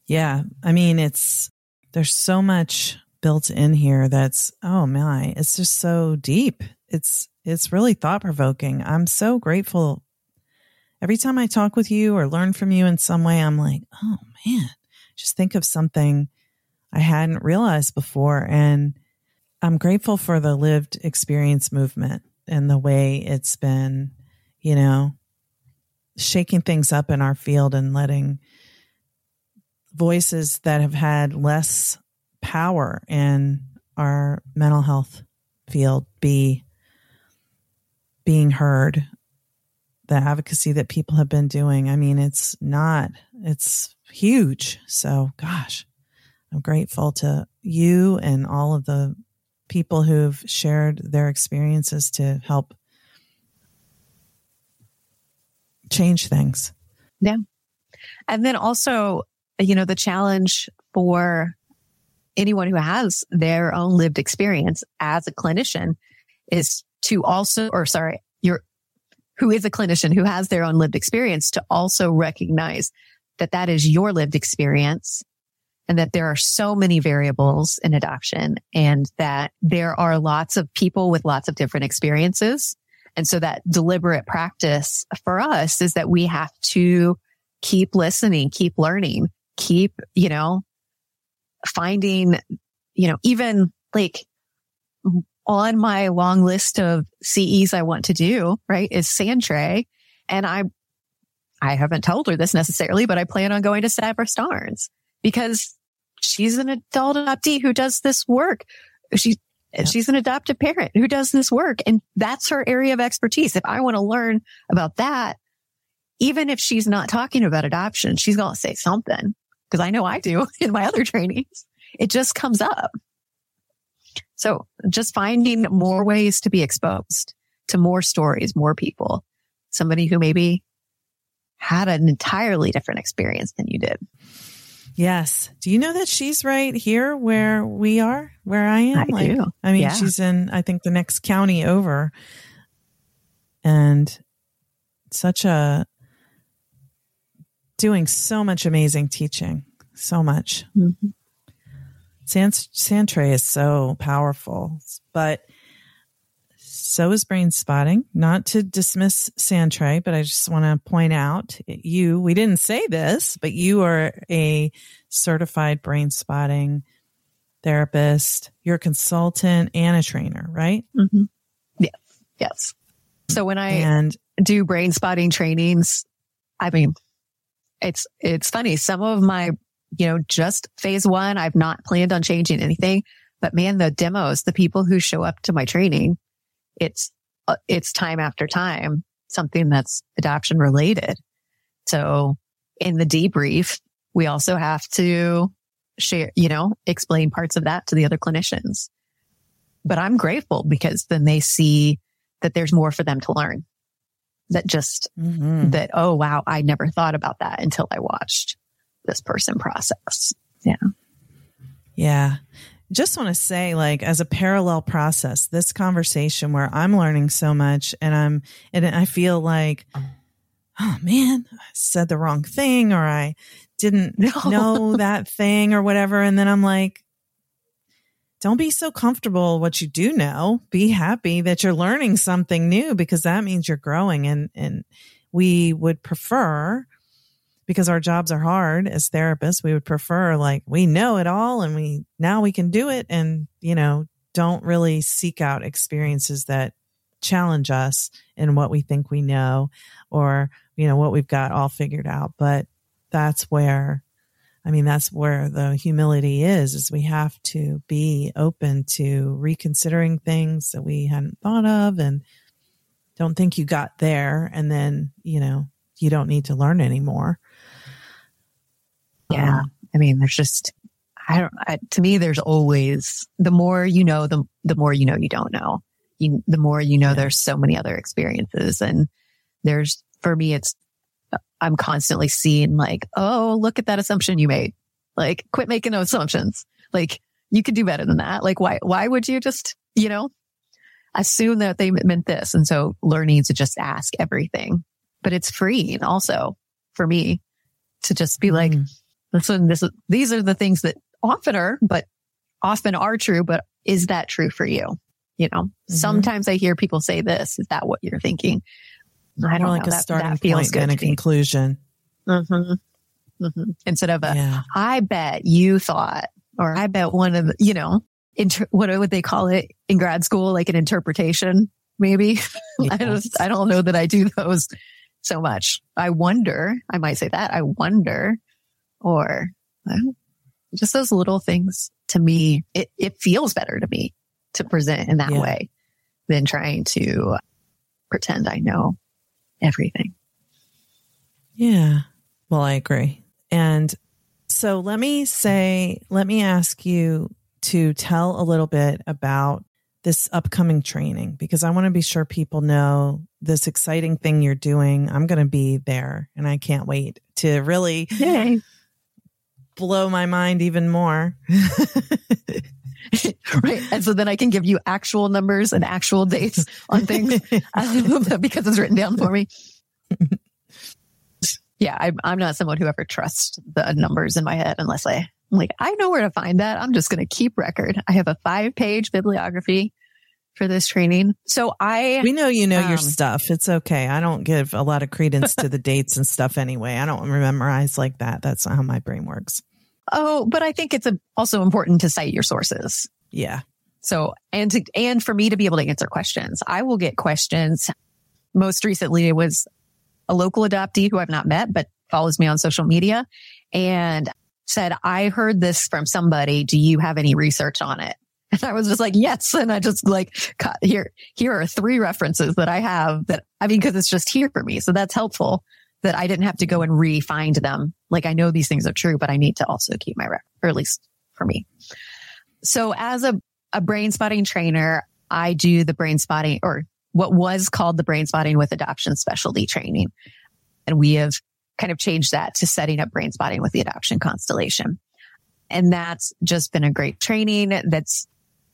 Yeah. I mean, it's, there's so much built in here that's, oh my, it's just so deep. It's, it's really thought provoking. I'm so grateful. Every time I talk with you or learn from you in some way, I'm like, oh man, just think of something I hadn't realized before. And I'm grateful for the lived experience movement and the way it's been, you know, shaking things up in our field and letting voices that have had less power in our mental health field be being heard. The advocacy that people have been doing. I mean, it's not, it's huge. So gosh, I'm grateful to you and all of the people who've shared their experiences to help change things. Yeah. And then also, you know, the challenge for anyone who has their own lived experience as a clinician is to also, or sorry, you're, who is a clinician who has their own lived experience, to also recognize that that is your lived experience and that there are so many variables in adoption and that there are lots of people with lots of different experiences. And so that deliberate practice for us is that we have to keep listening, keep learning, keep, you know, finding, you know, even like on my long list of C Es I want to do, right, is Sandray. And I, I haven't told her this necessarily, but I plan on going to Sabra Starnes because she's an adult adoptee who does this work. She, yeah. She's an adoptive parent who does this work, and that's her area of expertise. If I want to learn about that, even if she's not talking about adoption, she's going to say something, because I know I do in my other trainings. It just comes up. So just finding more ways to be exposed to more stories, more people, somebody who maybe had an entirely different experience than you did. Yes. Do you know that she's right here where we are, where I am? I like, do. I mean, Yeah. she's in, I think, the next county over, and such a, doing so much amazing teaching, so much. Mm-hmm. Sandray is so powerful, but so is brain spotting. Not to dismiss Sandray, but I just want to point out you, we didn't say this, but you are a certified brain spotting therapist. You're a consultant and a trainer, right? Mm-hmm. Yes. Yes. So when I and, do brain spotting trainings, I mean, it's, it's funny. Some of my, you know, just phase one, I've not planned on changing anything, but man, the demos, the people who show up to my training, it's, uh, it's time after time, something that's adoption related. So in the debrief, we also have to share, you know, explain parts of that to the other clinicians. But I'm grateful because then they see that there's more for them to learn. That just, mm-hmm. that, oh, wow, I never thought about that until I watched this person process. Yeah. Yeah. Just want to say, like, as a parallel process, this conversation where I'm learning so much and I'm, and I feel like, oh man, I said the wrong thing, or I didn't no. know that thing or whatever. And then I'm like, don't be so comfortable what you do know. Be happy that you're learning something new, because that means you're growing. And, and we would prefer, because our jobs are hard as therapists, we would prefer, like, we know it all and we, now we can do it. And, you know, don't really seek out experiences that challenge us in what we think we know, or, you know, what we've got all figured out. But that's where, I mean, that's where the humility is, is we have to be open to reconsidering things that we hadn't thought of, and don't think you got there and then, you know, you don't need to learn anymore. Yeah. Um, I mean, there's just, I don't, I, to me, there's always, the more you know, the, the more you know, you don't know. You, the more you know, yeah. There's so many other experiences. And there's, for me, it's, I'm constantly seeing, like, oh, look at that assumption you made. Like, quit making those assumptions. Like, you could do better than that. Like, why, why would you just, you know, assume that they meant this? And so learning to just ask everything, but it's freeing also for me to just be like, mm. listen, this is, these are the things that often are, but often are true, but is that true for you? You know, mm-hmm. sometimes I hear people say this, is that what you're thinking? I don't More like know. a That, starting that feels point good and a to me. conclusion. Mm-hmm. Mm-hmm. Instead of a, Yeah. I bet you thought, or I bet one of the, you know, inter- what would they call it in grad school? Like an interpretation, maybe. Yes. I don't, I don't know that I do those so much. I wonder, I might say that, I wonder, or well, just those little things to me, it, it feels better to me to present in that Yeah. way than trying to pretend I know everything. Yeah. Well, I agree. And so let me say, let me ask you to tell a little bit about this upcoming training, because I want to be sure people know this exciting thing you're doing. I'm going to be there and I can't wait to really Yay. blow my mind even more. Right. And so then I can give you actual numbers and actual dates on things because it's written down for me. Yeah, I, I'm not someone who ever trusts the numbers in my head unless I, I'm like, I know where to find that. I'm just going to keep record. I have a five page bibliography for this training. So I, We know you know um, your stuff. It's okay. I don't give a lot of credence to the dates and stuff anyway. I don't memorize like that. That's not how my brain works. oh, but I think it's a, also important to cite your sources. Yeah. So, and to, and for me to be able to answer questions, I will get questions. Most recently, it was a local adoptee who I've not met, but follows me on social media and said, I heard this from somebody. Do you have any research on it? And I was just like, yes. And I just like, here, here are three references that I have that, I mean, cause it's just here for me. So that's helpful that I didn't have to go and re-find them. Like I know these things are true, but I need to also keep my record, or at least for me. So as a, a brain spotting trainer, I do the brain spotting, or what was called the brain spotting with adoption specialty training. And we have kind of changed that to setting up brain spotting with the adoption constellation. And that's just been a great training. That's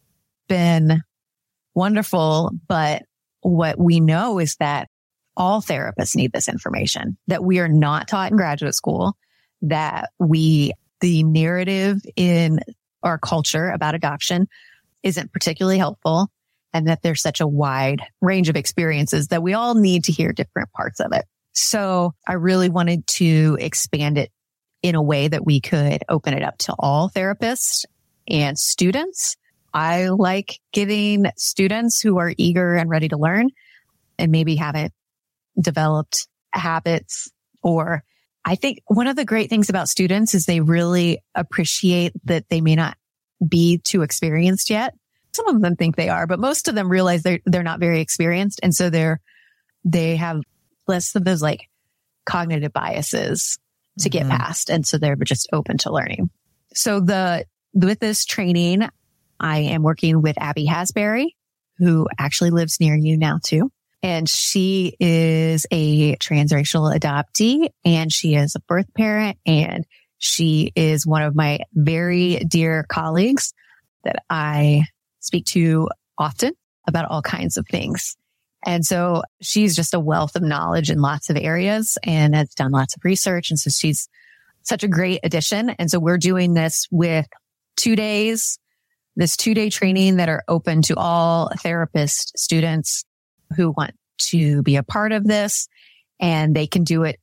been wonderful. But what we know is that all therapists need this information, that we are not taught in graduate school, that we, the narrative in our culture about adoption isn't particularly helpful, and that there's such a wide range of experiences that we all need to hear different parts of it. So I really wanted to expand it in a way that we could open it up to all therapists and students. I like getting students who are eager and ready to learn and maybe haven't developed habits. Or I think one of the great things about students is they really appreciate that they may not be too experienced yet. Some of them think they are, but most of them realize they're, they're not very experienced. And so they're, they have less of those like cognitive biases to get Mm-hmm. past. And so they're just open to learning. So the, with this training, I am working with Abby Hasbury, who actually lives near you now too. And she is a transracial adoptee, and she is a birth parent, and she is one of my very dear colleagues that I speak to often about all kinds of things. And so she's just a wealth of knowledge in lots of areas and has done lots of research. And so she's such a great addition. And so we're doing this with two days, this two day training that are open to all therapist students who want to be a part of this. And they can do it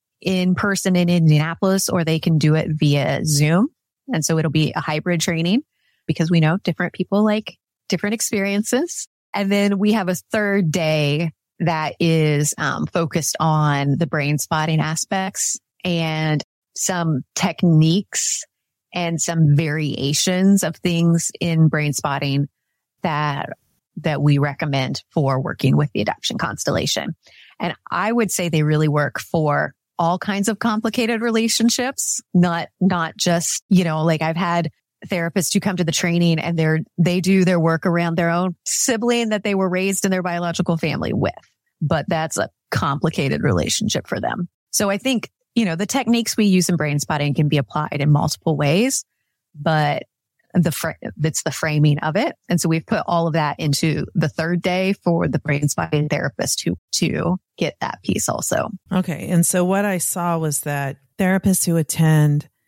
in person in Indianapolis, or they can do it via Zoom. And so it'll be a hybrid training because we know different people like different experiences. And then we have a third day that is um, focused on the brain spotting aspects and some techniques and some variations of things in brain spotting that that we recommend for working with the adoption constellation. And I would say they really work for all kinds of complicated relationships, not not just, you know, like I've had therapists who come to the training and they're, they do their work around their own sibling that they were raised in their biological family with, but that's a complicated relationship for them. So I think, you know, the techniques we use in brain spotting can be applied in multiple ways, but the, fr- it's the framing of it. And so we've put all of that into the third day for the brain spotting therapist to, to get that piece also. Okay. And so what I saw was that therapists who attend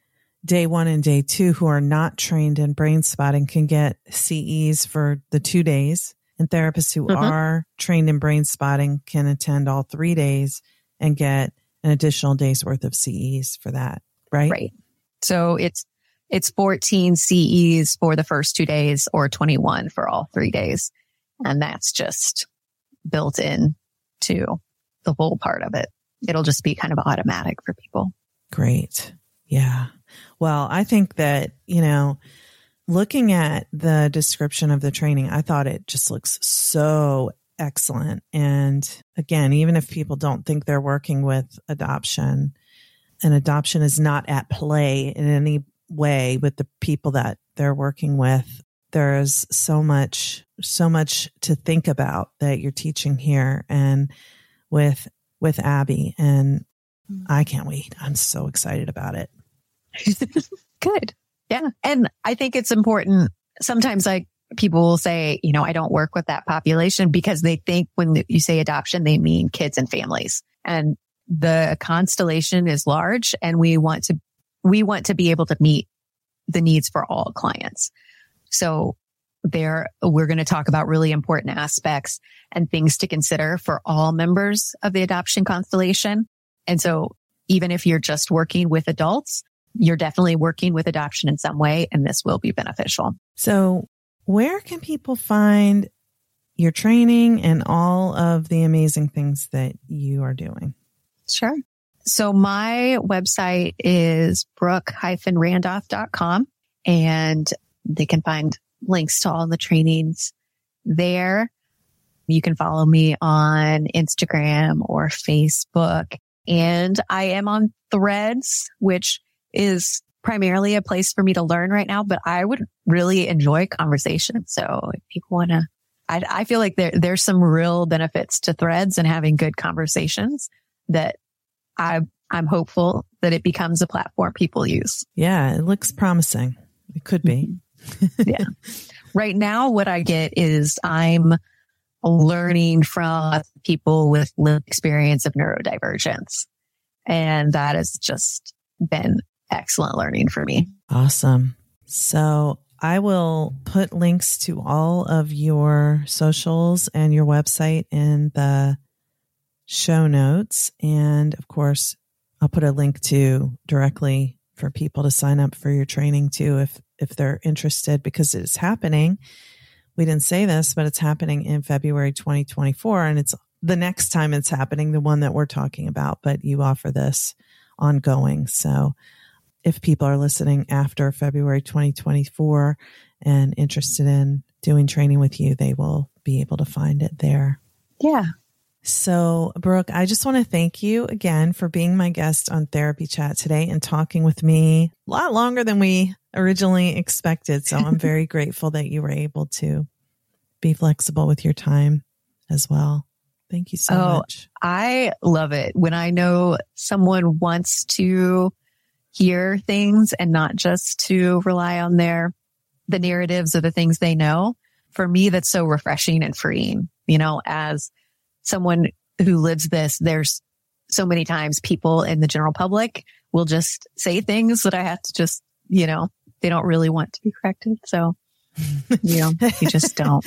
day one and day two who are not trained in brain spotting can get C Es for the two days. And therapists who mm-hmm. are trained in brain spotting can attend all three days and get an additional day's worth of C Es for that, right? Right. So it's it's fourteen C Es for the first two days or twenty-one for all three days. And that's just built in to the whole part of it. It'll just be kind of automatic for people. Great. Yeah. Well, I think that, you know, looking at the description of the training, I thought it just looks so excellent. And again, even if people don't think they're working with adoption, and adoption is not at play in any way with the people that they're working with, there's so much, so much to think about that you're teaching here and with, with Abby. And I can't wait. I'm so excited about it. Good. Yeah. And I think it's important. Sometimes like people will say, you know, I don't work with that population because they think when you say adoption, they mean kids and families. And the constellation is large and we want to, we want to be able to meet the needs for all clients. So there, we're going to talk about really important aspects and things to consider for all members of the adoption constellation. And so even if you're just working with adults, you're definitely working with adoption in some way, and this will be beneficial. So where can people find your training and all of the amazing things that you are doing? Sure. So my website is brooke dash randolph dot com, and they can find links to all the trainings there. You can follow me on Instagram or Facebook, and I am on Threads, which is primarily a place for me to learn right now, but I would really enjoy conversation. So if people want to, I, I feel like there, there's some real benefits to Threads and having good conversations that I, I'm hopeful that it becomes a platform people use. Yeah, it looks promising. It could be. Yeah. Right now, what I get is I'm learning from people with lived experience of neurodivergence. And that has just been excellent learning for me. Awesome. So I will put links to all of your socials and your website in the show notes. And of course, I'll put a link to directly for people to sign up for your training too, if, if they're interested, because it's happening. We didn't say this, but it's happening in February twenty twenty-four. And it's the next time it's happening, the one that we're talking about, but you offer this ongoing. So if people are listening after February twenty twenty-four and interested in doing training with you, they will be able to find it there. Yeah. So, Brooke, I just want to thank you again for being my guest on Therapy Chat today and talking with me a lot longer than we originally expected. So I'm very grateful that you were able to be flexible with your time as well. Thank you so oh, much. I love it when I know someone wants to hear things and not just to rely on their, the narratives of the things they know. For me, that's so refreshing and freeing. You know, as someone who lives this, there's so many times people in the general public will just say things that I have to just, you know, they don't really want to be corrected. So, you know, you just don't.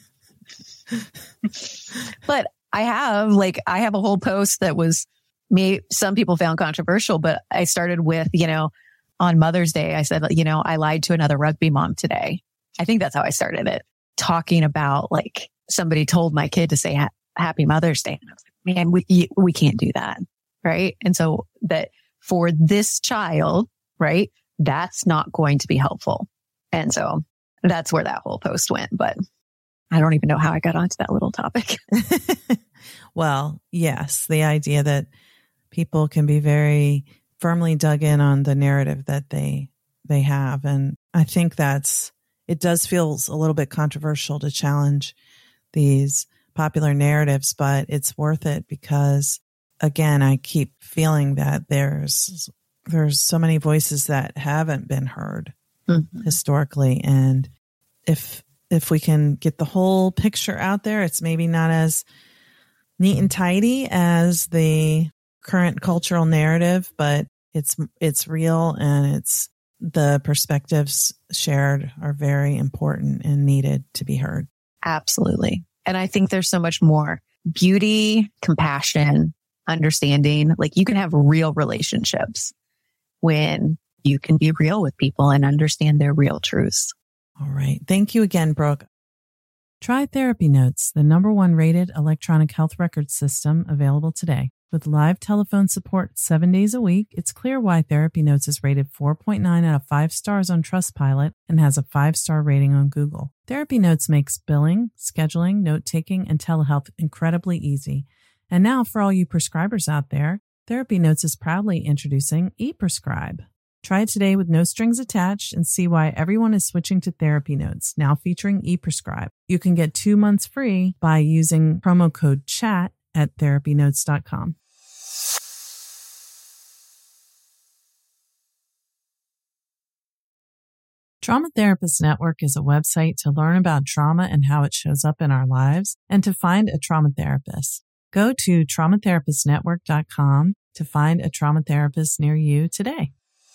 But I have like, I have a whole post that was me. Some people found controversial, but I started with, you know, on Mother's Day, I said, you know, I lied to another rugby mom today. I think that's how I started it, talking about like somebody told my kid to say ha- Happy Mother's Day. And I was like, man, we, we can't do that. Right. And so that for this child, right, that's not going to be helpful. And so that's where that whole post went. But I don't even know how I got onto that little topic. Well, yes, the idea that people can be very firmly dug in on the narrative that they they have. And I think that's, it does feel a little bit controversial to challenge these popular narratives, but it's worth it because, again, I keep feeling that there's there's so many voices that haven't been heard mm-hmm. historically. And if if we can get the whole picture out there, it's maybe not as neat and tidy as the current cultural narrative, but it's it's real and it's the perspectives shared are very important and needed to be heard. Absolutely. And I think there's so much more beauty, compassion, understanding. Like you can have real relationships when you can be real with people and understand their real truths. All right. Thank you again, Brooke. Try Therapy Notes, the number one rated electronic health record system available today. With live telephone support seven days a week, it's clear why Therapy Notes is rated four point nine out of five stars on Trustpilot and has a five-star rating on Google. Therapy Notes makes billing, scheduling, note-taking, and telehealth incredibly easy. And now for all you prescribers out there, Therapy Notes is proudly introducing ePrescribe. Try it today with no strings attached and see why everyone is switching to Therapy Notes, now featuring ePrescribe. You can get two months free by using promo code CHAT at therapy notes dot com. Trauma Therapist Network is a website to learn about trauma and how it shows up in our lives and to find a trauma therapist. Go to trauma therapist network dot com to find a trauma therapist near you today.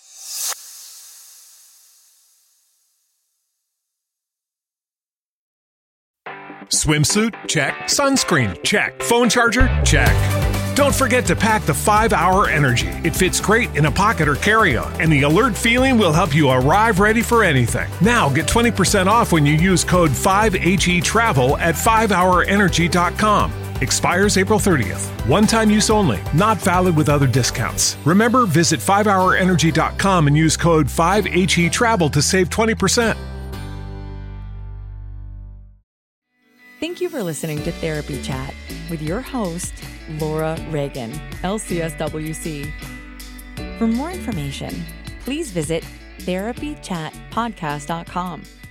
Swimsuit? Check. Sunscreen? Check. Phone charger? Check. Don't forget to pack the five hour Energy. It fits great in a pocket or carry-on, and the alert feeling will help you arrive ready for anything. Now get twenty percent off when you use code five H E travel at five hour energy dot com. Expires April thirtieth. One-time use only. Not valid with other discounts. Remember, visit five hour energy dot com and use code five H E travel to save twenty percent. Thank you for listening to Therapy Chat with your host, Laura Reagan, L C S W C. For more information, please visit therapy chat podcast dot com